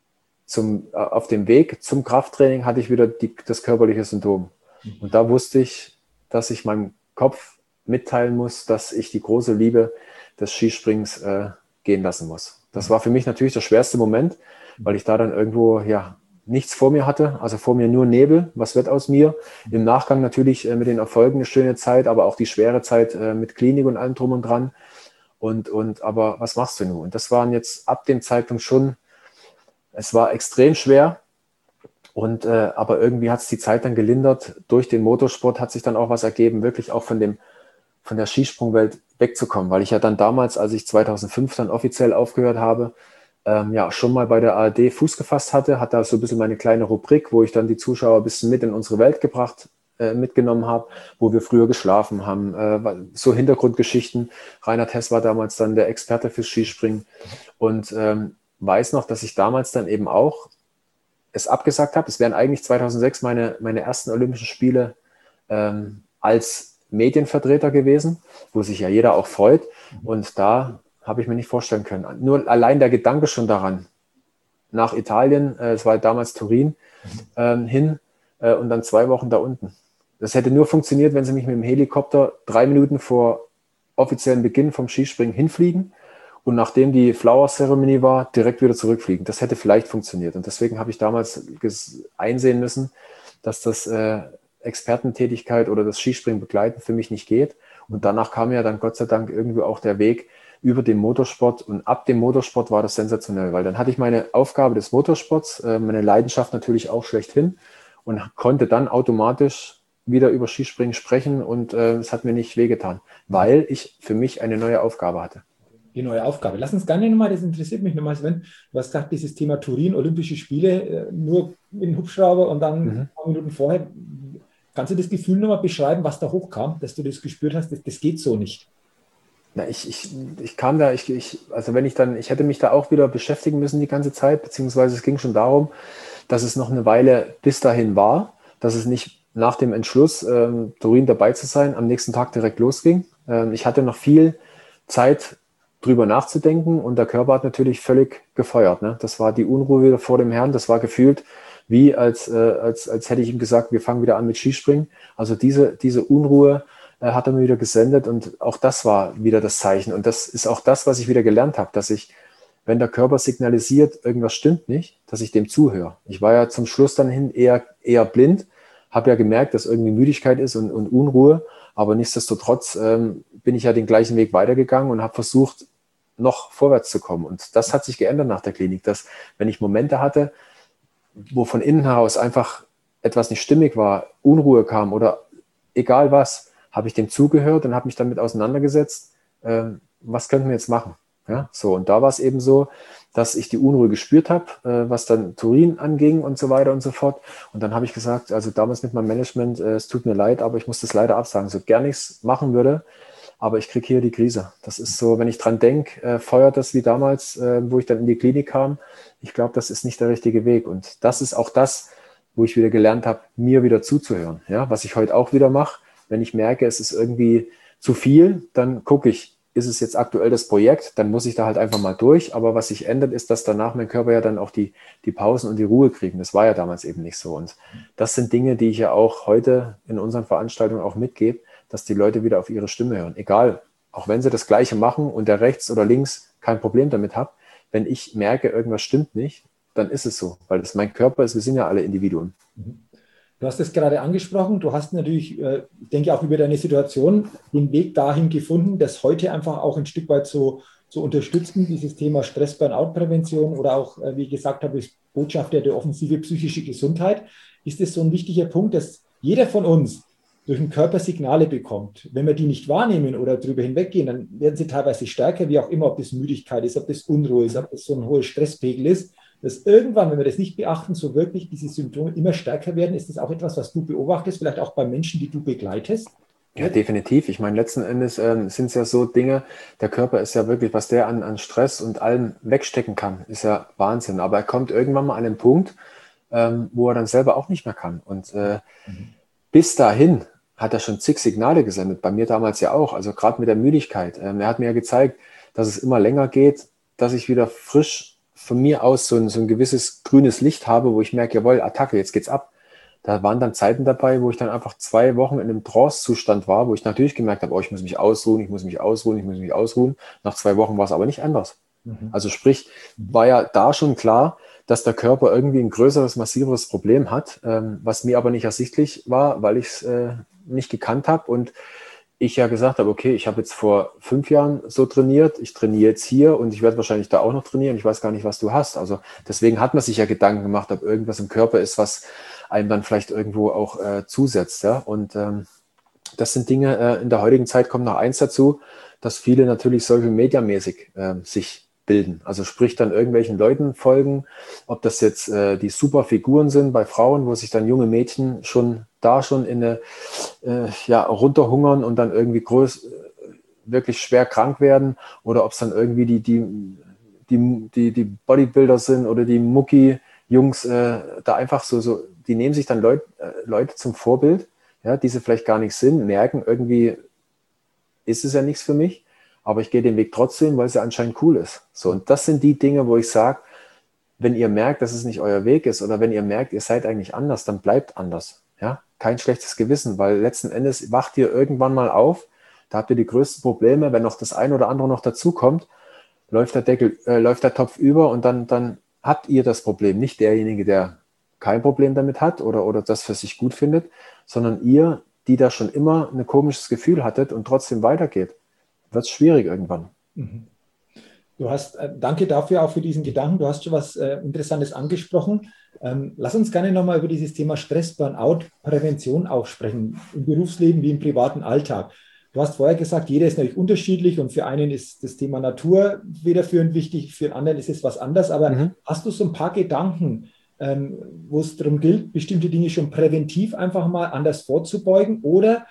zum, äh, auf dem Weg zum Krafttraining hatte ich wieder die, das körperliche Symptom. Und da wusste ich, dass ich meinem Kopf mitteilen muss, dass ich die große Liebe des Skisprings äh, gehen lassen muss. Das war für mich natürlich der schwerste Moment, weil ich da dann irgendwo ja nichts vor mir hatte, also vor mir nur Nebel, was wird aus mir? Im Nachgang natürlich äh, mit den Erfolgen eine schöne Zeit, aber auch die schwere Zeit äh, mit Klinik und allem drum und dran. Und, und aber was machst du nun? Und das waren jetzt ab dem Zeitpunkt schon, es war extrem schwer. Und äh, aber irgendwie hat es die Zeit dann gelindert. Durch den Motorsport hat sich dann auch was ergeben, wirklich auch von dem von der Skisprungwelt wegzukommen, weil ich ja dann damals, als ich zweitausendfünf dann offiziell aufgehört habe, ähm, ja schon mal bei der A R D Fuß gefasst hatte, hat da so ein bisschen meine kleine Rubrik, wo ich dann die Zuschauer ein bisschen mit in unsere Welt gebracht, äh, mitgenommen habe, wo wir früher geschlafen haben, äh, so Hintergrundgeschichten. Reinhard Hess war damals dann der Experte fürs Skispringen und ähm, weiß noch, dass ich damals dann eben auch es abgesagt habe. Es wären eigentlich zweitausendsechs meine, meine ersten Olympischen Spiele ähm, als Medienvertreter gewesen, wo sich ja jeder auch freut. Und da habe ich mir nicht vorstellen können. Nur allein der Gedanke schon daran, nach Italien, äh, es war damals Turin, ähm, hin äh, und dann zwei Wochen da unten. Das hätte nur funktioniert, wenn sie mich mit dem Helikopter drei Minuten vor offiziellen Beginn vom Skispringen hinfliegen und nachdem die Flower-Zeremonie war, direkt wieder zurückfliegen. Das hätte vielleicht funktioniert. Und deswegen habe ich damals einsehen müssen, dass das äh, Expertentätigkeit oder das Skispringen begleiten für mich nicht geht. Und danach kam ja dann Gott sei Dank irgendwie auch der Weg über den Motorsport. Und ab dem Motorsport war das sensationell, weil dann hatte ich meine Aufgabe des Motorsports, äh, meine Leidenschaft natürlich auch schlechthin und konnte dann automatisch wieder über Skispringen sprechen und äh, es hat mir nicht wehgetan, weil ich für mich eine neue Aufgabe hatte. Die neue Aufgabe. Lass uns gerne nochmal, das interessiert mich nochmal, Sven, du hast gesagt, dieses Thema Turin, Olympische Spiele, äh, nur mit dem Hubschrauber und dann mhm. ein paar Minuten vorher. Kannst du das Gefühl nochmal beschreiben, was da hochkam, dass du das gespürt hast, das, das geht so nicht? Na, ich, ich, ich kam da, ich, ich, also wenn ich dann, ich hätte mich da auch wieder beschäftigen müssen die ganze Zeit, beziehungsweise es ging schon darum, dass es noch eine Weile bis dahin war, dass es nicht nach dem Entschluss, ähm, Turin dabei zu sein, am nächsten Tag direkt losging. Ähm, ich hatte noch viel Zeit, drüber nachzudenken und der Körper hat natürlich völlig gefeuert. Ne? Das war die Unruhe wieder vor dem Herrn, das war gefühlt wie, als, äh, als, als hätte ich ihm gesagt, wir fangen wieder an mit Skispringen. Also diese, diese Unruhe äh, hat er mir wieder gesendet und auch das war wieder das Zeichen. Und das ist auch das, was ich wieder gelernt habe, dass ich, wenn der Körper signalisiert, irgendwas stimmt nicht, dass ich dem zuhöre. Ich war ja zum Schluss dann hin eher, eher blind, habe ja gemerkt, dass irgendwie Müdigkeit ist und, und Unruhe, aber nichtsdestotrotz ähm, bin ich ja den gleichen Weg weitergegangen und habe versucht, noch vorwärts zu kommen. Und das hat sich geändert nach der Klinik, dass wenn ich Momente hatte, wo von innen heraus einfach etwas nicht stimmig war, Unruhe kam oder egal was, habe ich dem zugehört und habe mich damit auseinandergesetzt, ähm, was könnten wir jetzt machen? Ja, so, und da war es eben so, dass ich die Unruhe gespürt habe, äh, was dann Turin anging und so weiter und so fort. Und dann habe ich gesagt, also damals mit meinem Management, äh, es tut mir leid, aber ich muss das leider absagen, so gern ich es machen würde, aber ich kriege hier die Krise. Das ist so, wenn ich dran denke, äh, feuert das wie damals, äh, wo ich dann in die Klinik kam. Ich glaube, das ist nicht der richtige Weg. Und das ist auch das, wo ich wieder gelernt habe, mir wieder zuzuhören. Ja, was ich heute auch wieder mache, wenn ich merke, es ist irgendwie zu viel, dann gucke ich, ist es jetzt aktuell das Projekt, dann muss ich da halt einfach mal durch. Aber was sich ändert, ist, dass danach mein Körper ja dann auch die, die Pausen und die Ruhe kriegen. Das war ja damals eben nicht so. Und das sind Dinge, die ich ja auch heute in unseren Veranstaltungen auch mitgebe, dass die Leute wieder auf ihre Stimme hören. Egal, auch wenn sie das Gleiche machen und der rechts oder links kein Problem damit hat, wenn ich merke, irgendwas stimmt nicht, dann ist es so, weil das mein Körper ist, wir sind ja alle Individuen. Du hast es gerade angesprochen, du hast natürlich, ich denke auch über deine Situation, den Weg dahin gefunden, das heute einfach auch ein Stück weit zu, zu unterstützen, dieses Thema Stress-Burnout-Prävention oder auch, wie ich gesagt habe, als Botschafter der offensive psychische Gesundheit. Ist es so ein wichtiger Punkt, dass jeder von uns durch den Körper Signale bekommt. Wenn wir die nicht wahrnehmen oder darüber hinweggehen, dann werden sie teilweise stärker, wie auch immer, ob das Müdigkeit ist, ob das Unruhe ist, ob das so ein hoher Stresspegel ist. Dass irgendwann, wenn wir das nicht beachten, so wirklich diese Symptome immer stärker werden. Ist das auch etwas, was du beobachtest, vielleicht auch bei Menschen, die du begleitest? Ja, definitiv. Ich meine, letzten Endes ähm, sind es ja so Dinge, der Körper ist ja wirklich, was der an, an Stress und allem wegstecken kann, ist ja Wahnsinn. Aber er kommt irgendwann mal an den Punkt, ähm, wo er dann selber auch nicht mehr kann. Und äh, mhm. bis dahin hat er schon zig Signale gesendet, bei mir damals ja auch, also gerade mit der Müdigkeit. Ähm, er hat mir ja gezeigt, dass es immer länger geht, dass ich wieder frisch von mir aus so ein, so ein gewisses grünes Licht habe, wo ich merke, jawohl, Attacke, jetzt geht's ab. Da waren dann Zeiten dabei, wo ich dann einfach zwei Wochen in einem Trance-Zustand war, wo ich natürlich gemerkt habe, oh, ich muss mich ausruhen, ich muss mich ausruhen, ich muss mich ausruhen. Nach zwei Wochen war es aber nicht anders. Mhm. Also sprich, war ja da schon klar, dass der Körper irgendwie ein größeres, massiveres Problem hat, ähm, was mir aber nicht ersichtlich war, weil ich es äh, nicht gekannt habe und ich ja gesagt habe, okay, ich habe jetzt vor fünf Jahren so trainiert, ich trainiere jetzt hier und ich werde wahrscheinlich da auch noch trainieren, ich weiß gar nicht, was du hast. Also deswegen hat man sich ja Gedanken gemacht, ob irgendwas im Körper ist, was einem dann vielleicht irgendwo auch äh, zusetzt. Ja? Und ähm, das sind Dinge, äh, in der heutigen Zeit kommt noch eins dazu, dass viele natürlich Social Media mäßig äh, sich bilden. Also sprich dann irgendwelchen Leuten folgen, ob das jetzt äh, die super Figuren sind bei Frauen, wo sich dann junge Mädchen schon da schon in eine, äh, ja, runterhungern und dann irgendwie groß, wirklich schwer krank werden oder ob es dann irgendwie die, die, die, die, die Bodybuilder sind oder die Mucki Jungs äh, da einfach so, so, die nehmen sich dann Leut, äh, Leute zum Vorbild, ja, die sie vielleicht gar nicht sind, merken, irgendwie ist es ja nichts für mich, aber ich gehe den Weg trotzdem, weil es ja anscheinend cool ist. So, und das sind die Dinge, wo ich sage, wenn ihr merkt, dass es nicht euer Weg ist oder wenn ihr merkt, ihr seid eigentlich anders, dann bleibt anders. Ja? Kein schlechtes Gewissen, weil letzten Endes wacht ihr irgendwann mal auf, da habt ihr die größten Probleme, wenn noch das eine oder andere noch dazukommt, läuft der Deckel, äh, läuft der Topf über und dann, dann habt ihr das Problem. Nicht derjenige, der kein Problem damit hat oder, oder das für sich gut findet, sondern ihr, die da schon immer ein komisches Gefühl hattet und trotzdem weitergeht. Wird es schwierig irgendwann. Mhm. Du hast, äh, danke dafür auch für diesen Gedanken. Du hast schon was äh, Interessantes angesprochen. Ähm, lass uns gerne nochmal über dieses Thema Stress, Burnout, Prävention auch sprechen, im Berufsleben wie im privaten Alltag. Du hast vorher gesagt, jeder ist natürlich unterschiedlich und für einen ist das Thema Natur federführend wichtig, für den anderen ist es was anderes. Aber Mhm. hast du so ein paar Gedanken, ähm, wo es darum gilt, bestimmte Dinge schon präventiv einfach mal anders vorzubeugen oder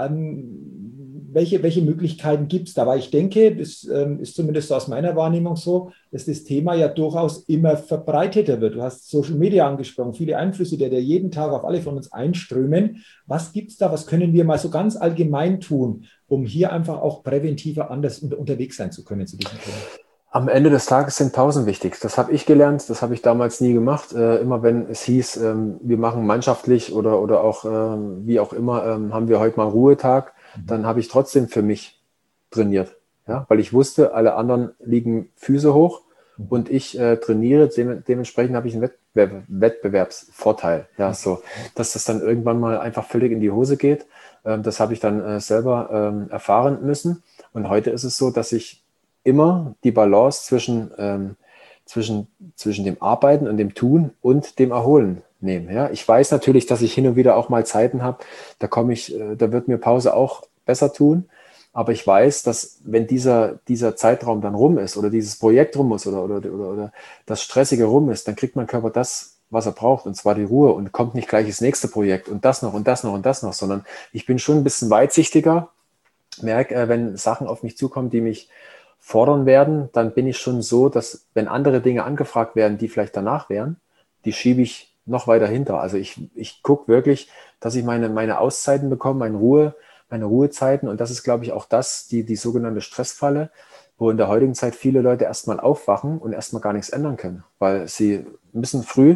ähm, welche, welche Möglichkeiten gibt es da? Weil ich denke, das ähm, ist zumindest aus meiner Wahrnehmung so, dass das Thema ja durchaus immer verbreiteter wird. Du hast Social Media angesprochen, viele Einflüsse, die da jeden Tag auf alle von uns einströmen. Was gibt es da? Was können wir mal so ganz allgemein tun, um hier einfach auch präventiver anders unter, unterwegs sein zu können zu diesem Thema? Am Ende des Tages sind Pausen wichtig. Das habe ich gelernt, das habe ich damals nie gemacht. Äh, immer wenn es hieß, ähm, wir machen mannschaftlich oder, oder auch ähm, wie auch immer, ähm, haben wir heute mal Ruhetag, Mhm. dann habe ich trotzdem für mich trainiert. Ja? Weil ich wusste, alle anderen liegen Füße hoch Mhm. und ich äh, trainiere. Dem, dementsprechend habe ich einen Wettbewerb, Wettbewerbsvorteil. Ja, Mhm. so, dass das dann irgendwann mal einfach völlig in die Hose geht. Ähm, das habe ich dann äh, selber ähm, erfahren müssen. Und heute ist es so, dass ich immer die Balance zwischen, ähm, zwischen, zwischen dem Arbeiten und dem Tun und dem Erholen nehme. Ja? Ich weiß natürlich, dass ich hin und wieder auch mal Zeiten habe, da komme ich, äh, da wird mir Pause auch besser tun. Aber ich weiß, dass wenn dieser, dieser Zeitraum dann rum ist oder dieses Projekt rum ist oder, oder, oder, oder das Stressige rum ist, dann kriegt mein Körper das, was er braucht, und zwar die Ruhe und kommt nicht gleich das nächste Projekt und das noch und das noch und das noch, sondern ich bin schon ein bisschen weitsichtiger, merke, äh, wenn Sachen auf mich zukommen, die mich fordern werden, dann bin ich schon so, dass wenn andere Dinge angefragt werden, die vielleicht danach wären, die schiebe ich noch weiter hinter. Also ich, ich gucke wirklich, dass ich meine, meine Auszeiten bekomme, meine Ruhe, meine Ruhezeiten. Und das ist, glaube ich, auch das, die, die sogenannte Stressfalle, wo in der heutigen Zeit viele Leute erstmal aufwachen und erstmal gar nichts ändern können, weil sie müssen früh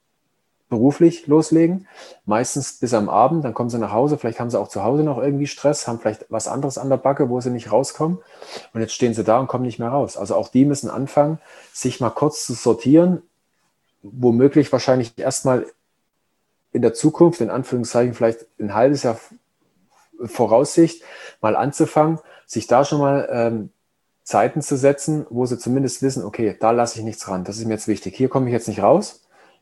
beruflich loslegen, meistens bis am Abend, dann kommen sie nach Hause, vielleicht haben sie auch zu Hause noch irgendwie Stress, haben vielleicht was anderes an der Backe, wo sie nicht rauskommen und jetzt stehen sie da und kommen nicht mehr raus. Also auch die müssen anfangen, sich mal kurz zu sortieren, womöglich wahrscheinlich erstmal in der Zukunft, in Anführungszeichen vielleicht ein halbes Jahr Voraussicht, mal anzufangen, sich da schon mal ähm, Zeiten zu setzen, wo sie zumindest wissen, okay, da lasse ich nichts ran, das ist mir jetzt wichtig, hier komme ich jetzt nicht raus.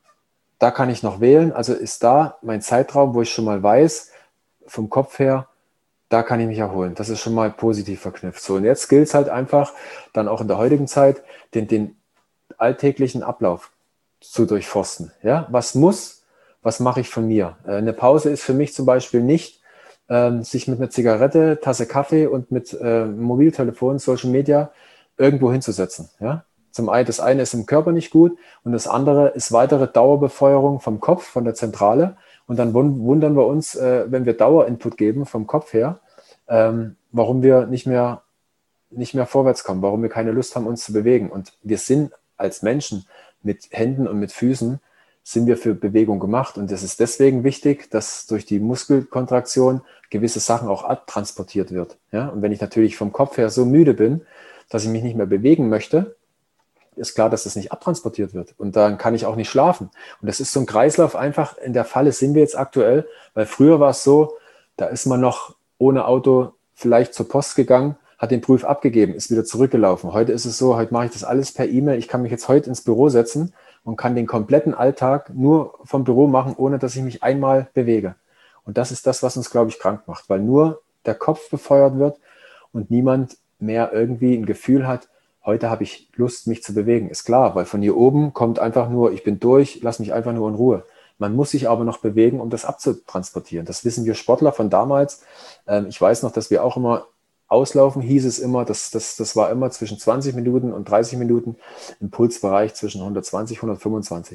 Da kann ich noch wählen, also ist da mein Zeitraum, wo ich schon mal weiß, vom Kopf her, da kann ich mich erholen. Das ist schon mal positiv verknüpft. So, und jetzt gilt es halt einfach, dann auch in der heutigen Zeit, den, den alltäglichen Ablauf zu durchforsten. Ja? Was muss, was mache ich von mir? Eine Pause ist für mich zum Beispiel nicht, ähm, sich mit einer Zigarette, Tasse Kaffee und mit äh, Mobiltelefon, Social Media irgendwo hinzusetzen. Ja? Zum einen, das eine ist im Körper nicht gut und das andere ist weitere Dauerbefeuerung vom Kopf, von der Zentrale. Und dann wundern wir uns, äh, wenn wir Dauerinput geben vom Kopf her, ähm, warum wir nicht mehr, nicht mehr vorwärts kommen, warum wir keine Lust haben, uns zu bewegen. Und wir sind als Menschen mit Händen und mit Füßen, sind wir für Bewegung gemacht. Und es ist deswegen wichtig, dass durch die Muskelkontraktion gewisse Sachen auch abtransportiert wird. Ja? Und wenn ich natürlich vom Kopf her so müde bin, dass ich mich nicht mehr bewegen möchte, ist klar, dass das nicht abtransportiert wird. Und dann kann ich auch nicht schlafen. Und das ist so ein Kreislauf einfach. In der Falle sind wir jetzt aktuell, weil früher war es so, da ist man noch ohne Auto vielleicht zur Post gegangen, hat den Brief abgegeben, ist wieder zurückgelaufen. Heute ist es so, heute mache ich das alles per E-Mail. Ich kann mich jetzt heute ins Büro setzen und kann den kompletten Alltag nur vom Büro machen, ohne dass ich mich einmal bewege. Und das ist das, was uns, glaube ich, krank macht, weil nur der Kopf befeuert wird und niemand mehr irgendwie ein Gefühl hat, heute habe ich Lust, mich zu bewegen. Ist klar, weil von hier oben kommt einfach nur, ich bin durch, lass mich einfach nur in Ruhe. Man muss sich aber noch bewegen, um das abzutransportieren. Das wissen wir Sportler von damals. Ähm, ich weiß noch, dass wir auch immer auslaufen, hieß es immer, das, das, das war immer zwischen zwanzig Minuten und dreißig Minuten im Pulsbereich zwischen hundertzwanzig, hundertfünfundzwanzig.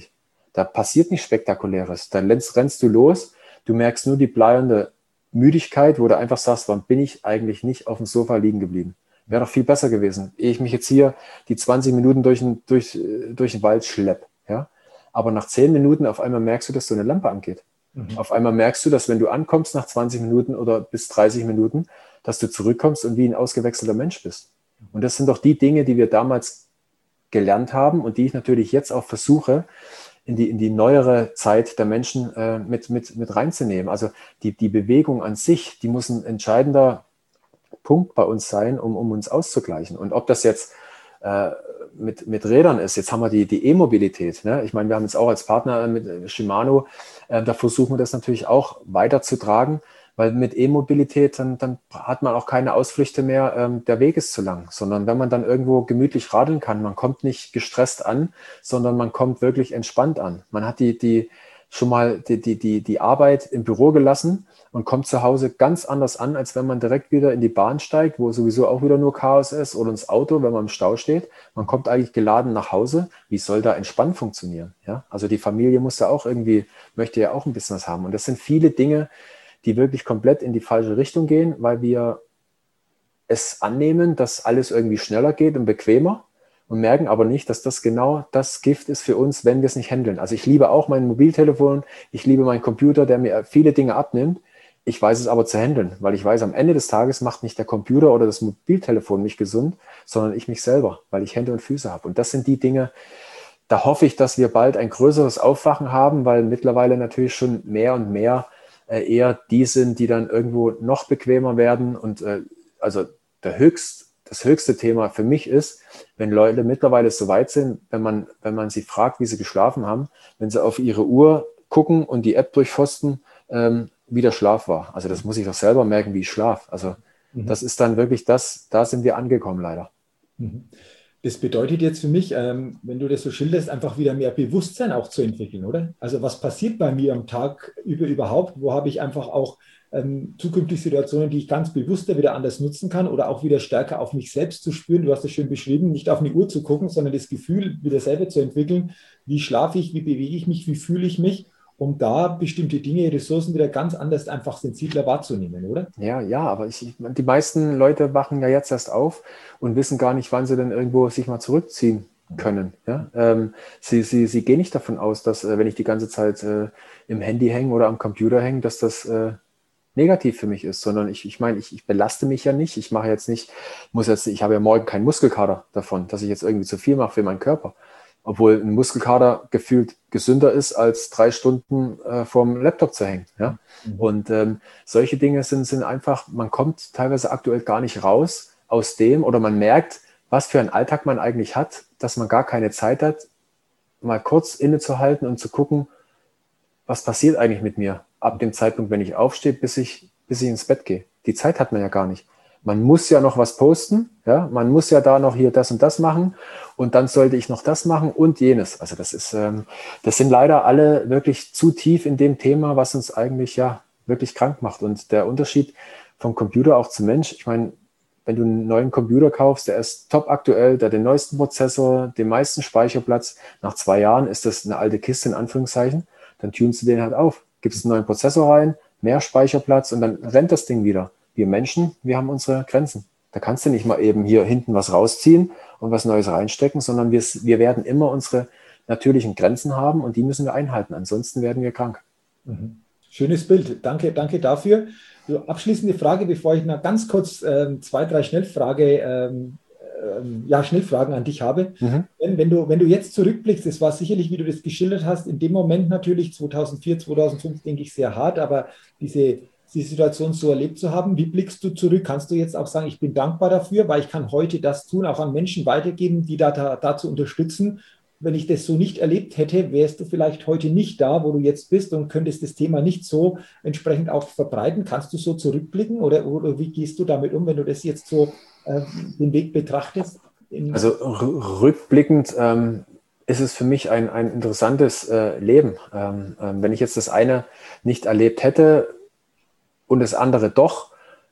Da passiert nichts Spektakuläres. Dann rennst, rennst du los, du merkst nur die bleiernde Müdigkeit, wo du einfach sagst, warum bin ich eigentlich nicht auf dem Sofa liegen geblieben? Wäre doch viel besser gewesen, ehe ich mich jetzt hier die zwanzig Minuten durch den, durch, durch den Wald schlepp. Ja? Aber nach zehn Minuten auf einmal merkst du, dass so eine Lampe angeht. Mhm. Auf einmal merkst du, dass wenn du ankommst nach zwanzig Minuten oder bis dreißig Minuten, dass du zurückkommst und wie ein ausgewechselter Mensch bist. Und das sind doch die Dinge, die wir damals gelernt haben und die ich natürlich jetzt auch versuche, in die, in die neuere Zeit der Menschen äh, mit, mit, mit reinzunehmen. Also die, die Bewegung an sich, die muss ein entscheidender Punkt bei uns sein, um, um uns auszugleichen. Und ob das jetzt äh, mit, mit Rädern ist, jetzt haben wir die, die E-Mobilität. Ne? Ich meine, wir haben jetzt auch als Partner mit Shimano, äh, da versuchen wir das natürlich auch weiterzutragen, weil mit E-Mobilität, dann, dann hat man auch keine Ausflüchte mehr, ähm, der Weg ist zu lang, sondern wenn man dann irgendwo gemütlich radeln kann, man kommt nicht gestresst an, sondern man kommt wirklich entspannt an. Man hat die, die schon mal die, die, die, die Arbeit im Büro gelassen und kommt zu Hause ganz anders an, als wenn man direkt wieder in die Bahn steigt, wo sowieso auch wieder nur Chaos ist, oder ins Auto, wenn man im Stau steht. Man kommt eigentlich geladen nach Hause. Wie soll da entspannt funktionieren? Ja? Also die Familie muss da auch irgendwie, möchte ja auch ein bisschen was haben. Und das sind viele Dinge, die wirklich komplett in die falsche Richtung gehen, weil wir es annehmen, dass alles irgendwie schneller geht und bequemer und merken aber nicht, dass das genau das Gift ist für uns, wenn wir es nicht handeln. Also ich liebe auch mein Mobiltelefon, ich liebe meinen Computer, der mir viele Dinge abnimmt. Ich weiß es aber zu handeln, weil ich weiß, am Ende des Tages macht nicht der Computer oder das Mobiltelefon mich gesund, sondern ich mich selber, weil ich Hände und Füße habe. Und das sind die Dinge, da hoffe ich, dass wir bald ein größeres Aufwachen haben, weil mittlerweile natürlich schon mehr und mehr eher die sind, die dann irgendwo noch bequemer werden. Und äh, also der höchst, das höchste Thema für mich ist, wenn Leute mittlerweile so weit sind, wenn man, wenn man sie fragt, wie sie geschlafen haben, wenn sie auf ihre Uhr gucken und die App durchforsten, ähm, wie der Schlaf war. Also das muss ich doch selber merken, wie ich schlafe. Also mhm. das ist dann wirklich das, da sind wir angekommen leider. Mhm. Das bedeutet jetzt für mich, ähm, wenn du das so schilderst, einfach wieder mehr Bewusstsein auch zu entwickeln, oder? Also was passiert bei mir am Tag über überhaupt? Wo habe ich einfach auch ähm, zukünftig Situationen, die ich ganz bewusster wieder anders nutzen kann oder auch wieder stärker auf mich selbst zu spüren? Du hast das schön beschrieben, nicht auf eine Uhr zu gucken, sondern das Gefühl wieder selber zu entwickeln. Wie schlafe ich, wie bewege ich mich, wie fühle ich mich? Um da bestimmte Dinge, Ressourcen wieder ganz anders einfach sensibler wahrzunehmen, oder? Ja, ja, aber ich, die meisten Leute wachen ja jetzt erst auf und wissen gar nicht, wann sie denn irgendwo sich mal zurückziehen können. Ja? Ähm, sie, sie, sie gehen nicht davon aus, dass, äh, wenn ich die ganze Zeit äh, im Handy hänge oder am Computer hänge, dass das äh, negativ für mich ist, sondern ich, ich meine, ich, ich belaste mich ja nicht. Ich mache jetzt nicht, muss jetzt, ich habe ja morgen keinen Muskelkater davon, dass ich jetzt irgendwie zu viel mache für meinen Körper. Obwohl ein Muskelkater gefühlt gesünder ist, als drei Stunden äh, vorm Laptop zu hängen. Ja? Mhm. Und ähm, solche Dinge sind, sind einfach, man kommt teilweise aktuell gar nicht raus aus dem, oder man merkt, was für einen Alltag man eigentlich hat, dass man gar keine Zeit hat, mal kurz innezuhalten und zu gucken, was passiert eigentlich mit mir ab dem Zeitpunkt, wenn ich aufstehe, bis ich, bis ich ins Bett gehe. Die Zeit hat man ja gar nicht. Man muss ja noch was posten, ja, man muss ja da noch hier das und das machen und dann sollte ich noch das machen und jenes. Also das ist, ähm, das sind leider alle wirklich zu tief in dem Thema, was uns eigentlich ja wirklich krank macht. Und der Unterschied vom Computer auch zum Mensch, ich meine, wenn du einen neuen Computer kaufst, der ist top aktuell, der hat den neuesten Prozessor, den meisten Speicherplatz, nach zwei Jahren ist das eine alte Kiste in Anführungszeichen, dann tunst du den halt auf, gibst einen neuen Prozessor rein, mehr Speicherplatz und dann rennt das Ding wieder. Wir Menschen, wir haben unsere Grenzen. Da kannst du nicht mal eben hier hinten was rausziehen und was Neues reinstecken, sondern wir, wir werden immer unsere natürlichen Grenzen haben und die müssen wir einhalten. Ansonsten werden wir krank. Mhm. Schönes Bild. Danke, danke dafür. So, abschließende Frage, bevor ich noch ganz kurz ähm, zwei, drei Schnellfrage, ähm, ähm, ja, Schnellfragen an dich habe. Mhm. Wenn, wenn, du, wenn du jetzt zurückblickst, das war sicherlich, wie du das geschildert hast, in dem Moment natürlich zweitausendvier, zweitausendfünf, denke ich, sehr hart, aber diese die Situation so erlebt zu haben. Wie blickst du zurück? Kannst du jetzt auch sagen, ich bin dankbar dafür, weil ich kann heute das tun, auch an Menschen weitergeben, die da, da dazu unterstützen. Wenn ich das so nicht erlebt hätte, wärst du vielleicht heute nicht da, wo du jetzt bist und könntest das Thema nicht so entsprechend auch verbreiten. Kannst du so zurückblicken oder, oder wie gehst du damit um, wenn du das jetzt so äh, den Weg betrachtest? Also r- rückblickend ähm, ist es für mich ein, ein interessantes äh, Leben. Ähm, ähm, wenn ich jetzt das eine nicht erlebt hätte, und das andere doch,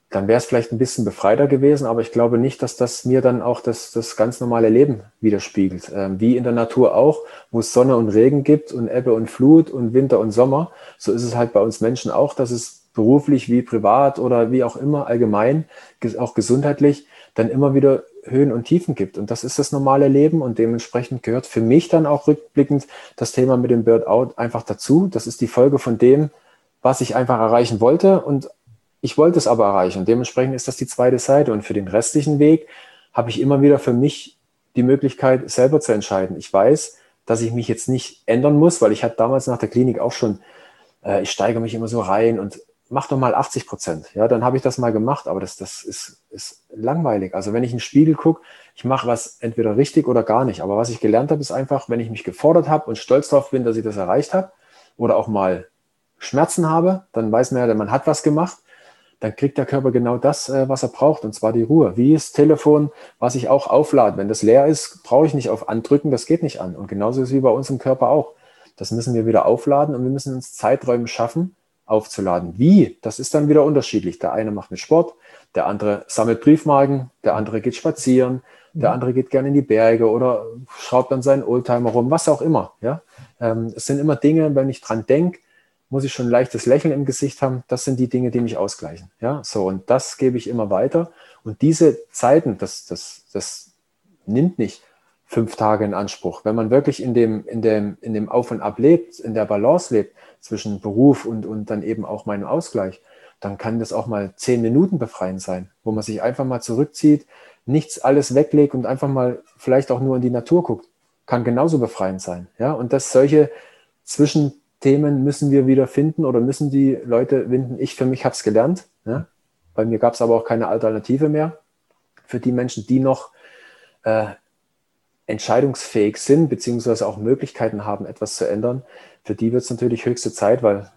dann wäre es vielleicht ein bisschen befreiter gewesen, aber ich glaube nicht, dass das mir dann auch das, das ganz normale Leben widerspiegelt. Ähm, wie in der Natur auch, wo es Sonne und Regen gibt und Ebbe und Flut und Winter und Sommer, so ist es halt bei uns Menschen auch, dass es beruflich wie privat oder wie auch immer allgemein, auch gesundheitlich, dann immer wieder Höhen und Tiefen gibt. Und das ist das normale Leben und dementsprechend gehört für mich dann auch rückblickend das Thema mit dem Burnout einfach dazu. Das ist die Folge von dem, was ich einfach erreichen wollte und ich wollte es aber erreichen. Und dementsprechend ist das die zweite Seite. Und für den restlichen Weg habe ich immer wieder für mich die Möglichkeit, selber zu entscheiden. Ich weiß, dass ich mich jetzt nicht ändern muss, weil ich hatte damals nach der Klinik auch schon, äh, ich steigere mich immer so rein und mach doch mal achtzig Prozent. Ja, dann habe ich das mal gemacht, aber das, das ist, ist langweilig. Also wenn ich in den Spiegel gucke, ich mache was entweder richtig oder gar nicht. Aber was ich gelernt habe, ist einfach, wenn ich mich gefordert habe und stolz darauf bin, dass ich das erreicht habe oder auch mal Schmerzen habe, dann weiß man ja, man hat was gemacht. Dann kriegt der Körper genau das, was er braucht, und zwar die Ruhe. Wie das Telefon, was ich auch auflade. Wenn das leer ist, brauche ich nicht auf Andrücken, das geht nicht an. Und genauso ist es wie bei uns im Körper auch. Das müssen wir wieder aufladen und wir müssen uns Zeiträume schaffen, aufzuladen. Wie? Das ist dann wieder unterschiedlich. Der eine macht mit Sport, der andere sammelt Briefmarken, der andere geht spazieren, der andere geht gerne in die Berge oder schraubt dann seinen Oldtimer rum, was auch immer. Ja? Es sind immer Dinge, wenn ich dran denke, muss ich schon ein leichtes Lächeln im Gesicht haben. Das sind die Dinge, die mich ausgleichen. Ja, so, und das gebe ich immer weiter. Und diese Zeiten, das, das, das nimmt nicht fünf Tage in Anspruch. Wenn man wirklich in dem, in dem, in dem Auf und Ab lebt, in der Balance lebt zwischen Beruf und, und dann eben auch meinem Ausgleich, dann kann das auch mal zehn Minuten befreiend sein, wo man sich einfach mal zurückzieht, nichts alles weglegt und einfach mal vielleicht auch nur in die Natur guckt. Kann genauso befreiend sein. Ja, und dass solche zwischen Themen müssen wir wieder finden oder müssen die Leute finden. Ich für mich habe es gelernt. Ja? Bei mir gab es aber auch keine Alternative mehr. Für die Menschen, die noch äh, entscheidungsfähig sind, beziehungsweise auch Möglichkeiten haben, etwas zu ändern, für die wird es natürlich höchste Zeit, weil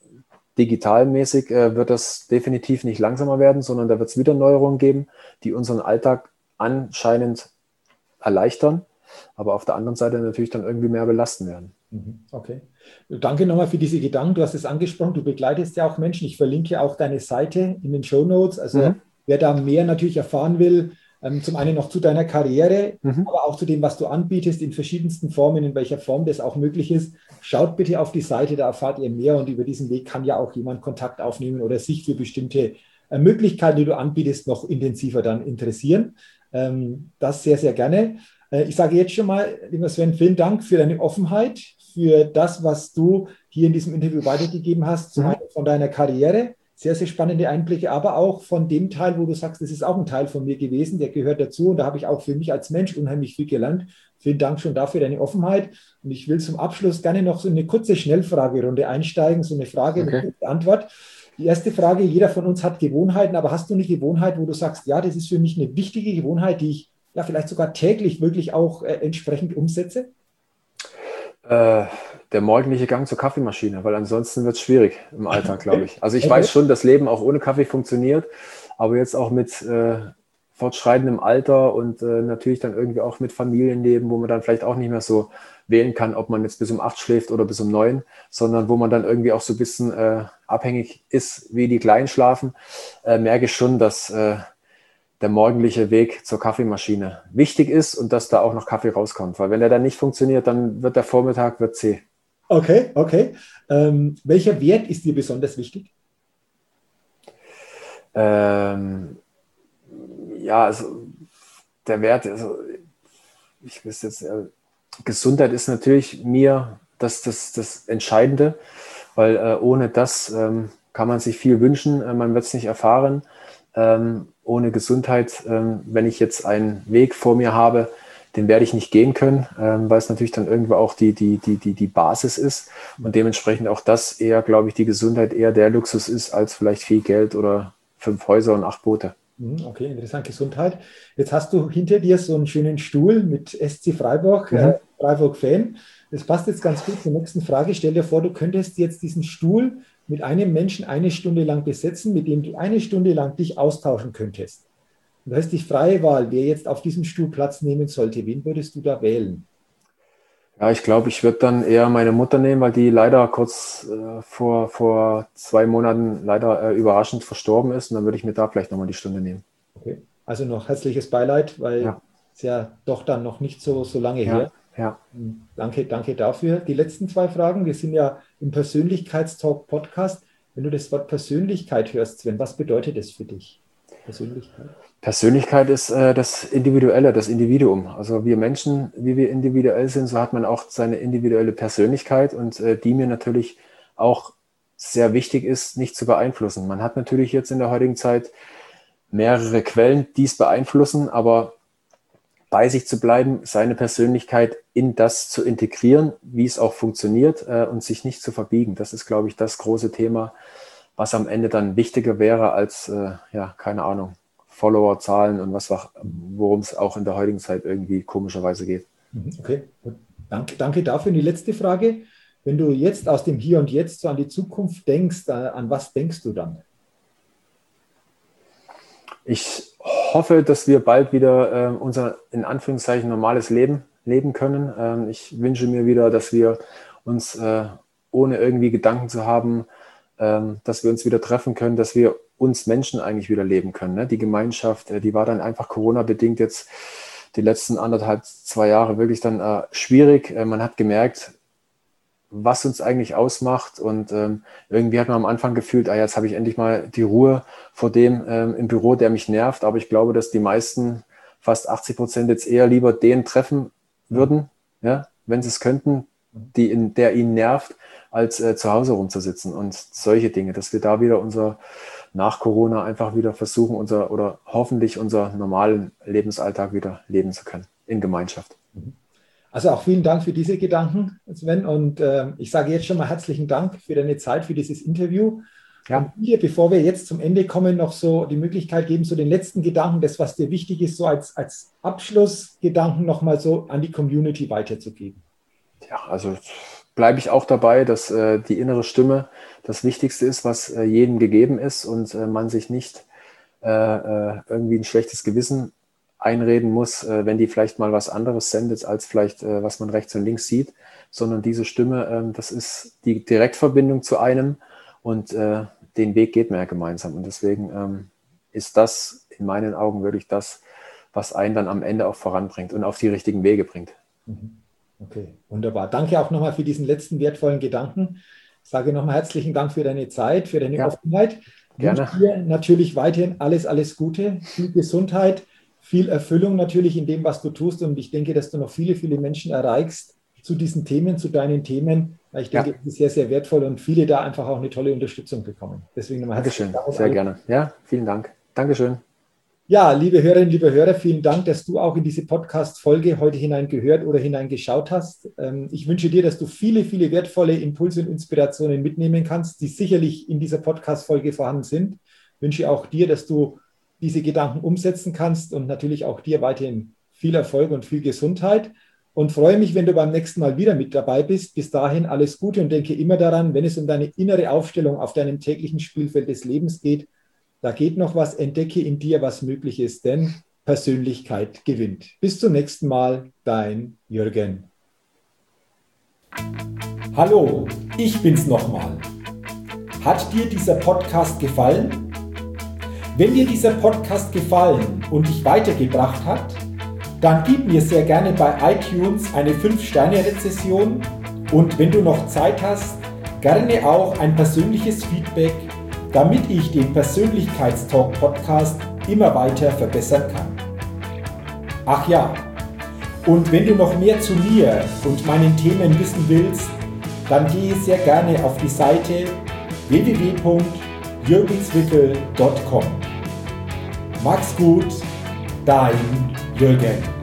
digitalmäßig äh, wird das definitiv nicht langsamer werden, sondern da wird es wieder Neuerungen geben, die unseren Alltag anscheinend erleichtern, aber auf der anderen Seite natürlich dann irgendwie mehr belasten werden. Okay. Danke nochmal für diese Gedanken. Du hast es angesprochen, du begleitest ja auch Menschen. Ich verlinke auch deine Seite in den Shownotes. Also mhm. wer da mehr natürlich erfahren will, ähm, zum einen noch zu deiner Karriere, mhm. aber auch zu dem, was du anbietest in verschiedensten Formen, in welcher Form das auch möglich ist, schaut bitte auf die Seite, da erfahrt ihr mehr und über diesen Weg kann ja auch jemand Kontakt aufnehmen oder sich für bestimmte äh, Möglichkeiten, die du anbietest, noch intensiver dann interessieren. Ähm, das sehr, sehr gerne. Äh, ich sage jetzt schon mal, lieber Sven, vielen Dank für deine Offenheit, für das, was du hier in diesem Interview weitergegeben hast, zum einen von deiner Karriere, sehr, sehr spannende Einblicke, aber auch von dem Teil, wo du sagst, das ist auch ein Teil von mir gewesen, der gehört dazu und da habe ich auch für mich als Mensch unheimlich viel gelernt. Vielen Dank schon dafür, deine Offenheit, und ich will zum Abschluss gerne noch so eine kurze Schnellfragerunde einsteigen, so eine Frage, okay. Eine kurze Antwort. Die erste Frage, jeder von uns hat Gewohnheiten, aber hast du eine Gewohnheit, wo du sagst, ja, das ist für mich eine wichtige Gewohnheit, die ich ja vielleicht sogar täglich wirklich auch äh, entsprechend umsetze? Der morgendliche Gang zur Kaffeemaschine, weil ansonsten wird es schwierig im Alltag, glaube ich. Also ich okay. weiß schon, dass Leben auch ohne Kaffee funktioniert, aber jetzt auch mit äh, fortschreitendem Alter und äh, natürlich dann irgendwie auch mit Familienleben, wo man dann vielleicht auch nicht mehr so wählen kann, ob man jetzt bis um acht schläft oder bis um neun, sondern wo man dann irgendwie auch so ein bisschen äh, abhängig ist, wie die Kleinen schlafen, äh, merke ich schon, dass äh, der morgendliche Weg zur Kaffeemaschine wichtig ist und dass da auch noch Kaffee rauskommt. Weil wenn der dann nicht funktioniert, dann wird der Vormittag wird zäh. Okay, okay. Ähm, welcher Wert ist dir besonders wichtig? Ähm, ja, also der Wert, also ich weiß jetzt, äh, Gesundheit ist natürlich mir das, das, das Entscheidende, weil äh, ohne das ähm, kann man sich viel wünschen, äh, man wird es nicht erfahren. Ähm, ohne Gesundheit, ähm, wenn ich jetzt einen Weg vor mir habe, den werde ich nicht gehen können, ähm, weil es natürlich dann irgendwo auch die, die, die, die, die Basis ist und dementsprechend auch das eher, glaube ich, die Gesundheit eher der Luxus ist, als vielleicht viel Geld oder fünf Häuser und acht Boote. Okay, interessant, Gesundheit. Jetzt hast du hinter dir so einen schönen Stuhl mit S C Freiburg, mhm. äh, Freiburg-Fan. Das passt jetzt ganz gut zur nächsten Frage. Stell dir vor, du könntest jetzt diesen Stuhl mit einem Menschen eine Stunde lang besetzen, mit dem du eine Stunde lang dich austauschen könntest. Du hast die freie Wahl, wer jetzt auf diesem Stuhl Platz nehmen sollte. Wen würdest du da wählen? Ja, ich glaube, ich würde dann eher meine Mutter nehmen, weil die leider kurz äh, vor, vor zwei Monaten leider äh, überraschend verstorben ist. Und dann würde ich mir da vielleicht nochmal die Stunde nehmen. Okay. Also noch herzliches Beileid, weil Ja, es ja doch dann noch nicht so, so lange ja, her. ja. Danke, danke dafür. Die letzten zwei Fragen. Wir sind ja im Persönlichkeitstalk-Podcast. Wenn du das Wort Persönlichkeit hörst, Sven, was bedeutet das für dich? Persönlichkeit? Persönlichkeit ist äh, das Individuelle, das Individuum. Also wir Menschen, wie wir individuell sind, so hat man auch seine individuelle Persönlichkeit und äh, die mir natürlich auch sehr wichtig ist, nicht zu beeinflussen. Man hat natürlich jetzt in der heutigen Zeit mehrere Quellen, die es beeinflussen, aber bei sich zu bleiben, seine Persönlichkeit in das zu integrieren, wie es auch funktioniert äh, und sich nicht zu verbiegen. Das ist, glaube ich, das große Thema, was am Ende dann wichtiger wäre als, äh, ja, keine Ahnung, Follower-Zahlen und was, worum es auch in der heutigen Zeit irgendwie komischerweise geht. Okay, gut. Danke, danke dafür. Und die letzte Frage. Wenn du jetzt aus dem Hier und Jetzt so an die Zukunft denkst, an was denkst du dann? Ich hoffe, dass wir bald wieder äh, unser, in Anführungszeichen, normales Leben leben können. Ähm, ich wünsche mir wieder, dass wir uns, äh, ohne irgendwie Gedanken zu haben, ähm, dass wir uns wieder treffen können, dass wir uns Menschen eigentlich wieder leben können. Ne? Die Gemeinschaft, äh, die war dann einfach Corona-bedingt jetzt die letzten anderthalb, zwei Jahre wirklich dann äh, schwierig. Äh, man hat gemerkt, was uns eigentlich ausmacht und ähm, irgendwie hat man am Anfang gefühlt, ah, jetzt habe ich endlich mal die Ruhe vor dem ähm, im Büro, der mich nervt, aber ich glaube, dass die meisten, fast achtzig Prozent jetzt eher lieber den treffen würden, ja, wenn sie es könnten, die in, der ihn nervt, als äh, zu Hause rumzusitzen und solche Dinge, dass wir da wieder unser nach Corona einfach wieder versuchen, unser oder hoffentlich unser normalen Lebensalltag wieder leben zu können, in Gemeinschaft. Also auch vielen Dank für diese Gedanken, Sven. Und äh, ich sage jetzt schon mal herzlichen Dank für deine Zeit, für dieses Interview. Ja. Und dir, bevor wir jetzt zum Ende kommen, noch so die Möglichkeit geben, so den letzten Gedanken, das, was dir wichtig ist, so als, als Abschlussgedanken nochmal so an die Community weiterzugeben. Ja, also bleibe ich auch dabei, dass äh, die innere Stimme das Wichtigste ist, was äh, jedem gegeben ist und äh, man sich nicht äh, äh, irgendwie ein schlechtes Gewissen einreden muss, äh, wenn die vielleicht mal was anderes sendet, als vielleicht, äh, was man rechts und links sieht, sondern diese Stimme, äh, das ist die Direktverbindung zu einem und äh, den Weg geht man ja gemeinsam. Und deswegen ähm, ist das in meinen Augen wirklich das, was einen dann am Ende auch voranbringt und auf die richtigen Wege bringt. Okay, wunderbar. Danke auch nochmal für diesen letzten wertvollen Gedanken. Ich sage nochmal herzlichen Dank für deine Zeit, für deine ja, Offenheit. Ich wünsche dir natürlich weiterhin alles, alles Gute, viel Gesundheit, viel Erfüllung natürlich in dem, was du tust. Und ich denke, dass du noch viele, viele Menschen erreichst zu diesen Themen, zu deinen Themen. Ich denke, ja, das ist sehr, sehr wertvoll und viele da einfach auch eine tolle Unterstützung bekommen. Deswegen nochmal herzlichen Dank. Sehr gerne. Ja, vielen Dank. Dankeschön. Ja, liebe Hörerinnen, liebe Hörer, vielen Dank, dass du auch in diese Podcast-Folge heute hineingehört oder hineingeschaut hast. Ich wünsche dir, dass du viele, viele wertvolle Impulse und Inspirationen mitnehmen kannst, die sicherlich in dieser Podcast-Folge vorhanden sind. Ich wünsche auch dir, dass du diese Gedanken umsetzen kannst und natürlich auch dir weiterhin viel Erfolg und viel Gesundheit. Und freue mich, wenn du beim nächsten Mal wieder mit dabei bist. Bis dahin alles Gute und denke immer daran, wenn es um deine innere Aufstellung auf deinem täglichen Spielfeld des Lebens geht, da geht noch was, entdecke in dir, was möglich ist, denn Persönlichkeit gewinnt. Bis zum nächsten Mal, dein Jürgen. Hallo, ich bin's nochmal. Hat dir dieser Podcast gefallen? Wenn dir dieser Podcast gefallen und dich weitergebracht hat, dann gib mir sehr gerne bei iTunes eine fünf Sterne Rezession und wenn du noch Zeit hast, gerne auch ein persönliches Feedback, damit ich den Persönlichkeitstalk-Podcast immer weiter verbessern kann. Ach ja, und wenn du noch mehr zu mir und meinen Themen wissen willst, dann gehe sehr gerne auf die Seite w w w punkt jürgenswickel punkt com. Mach's gut, dein Jürgen.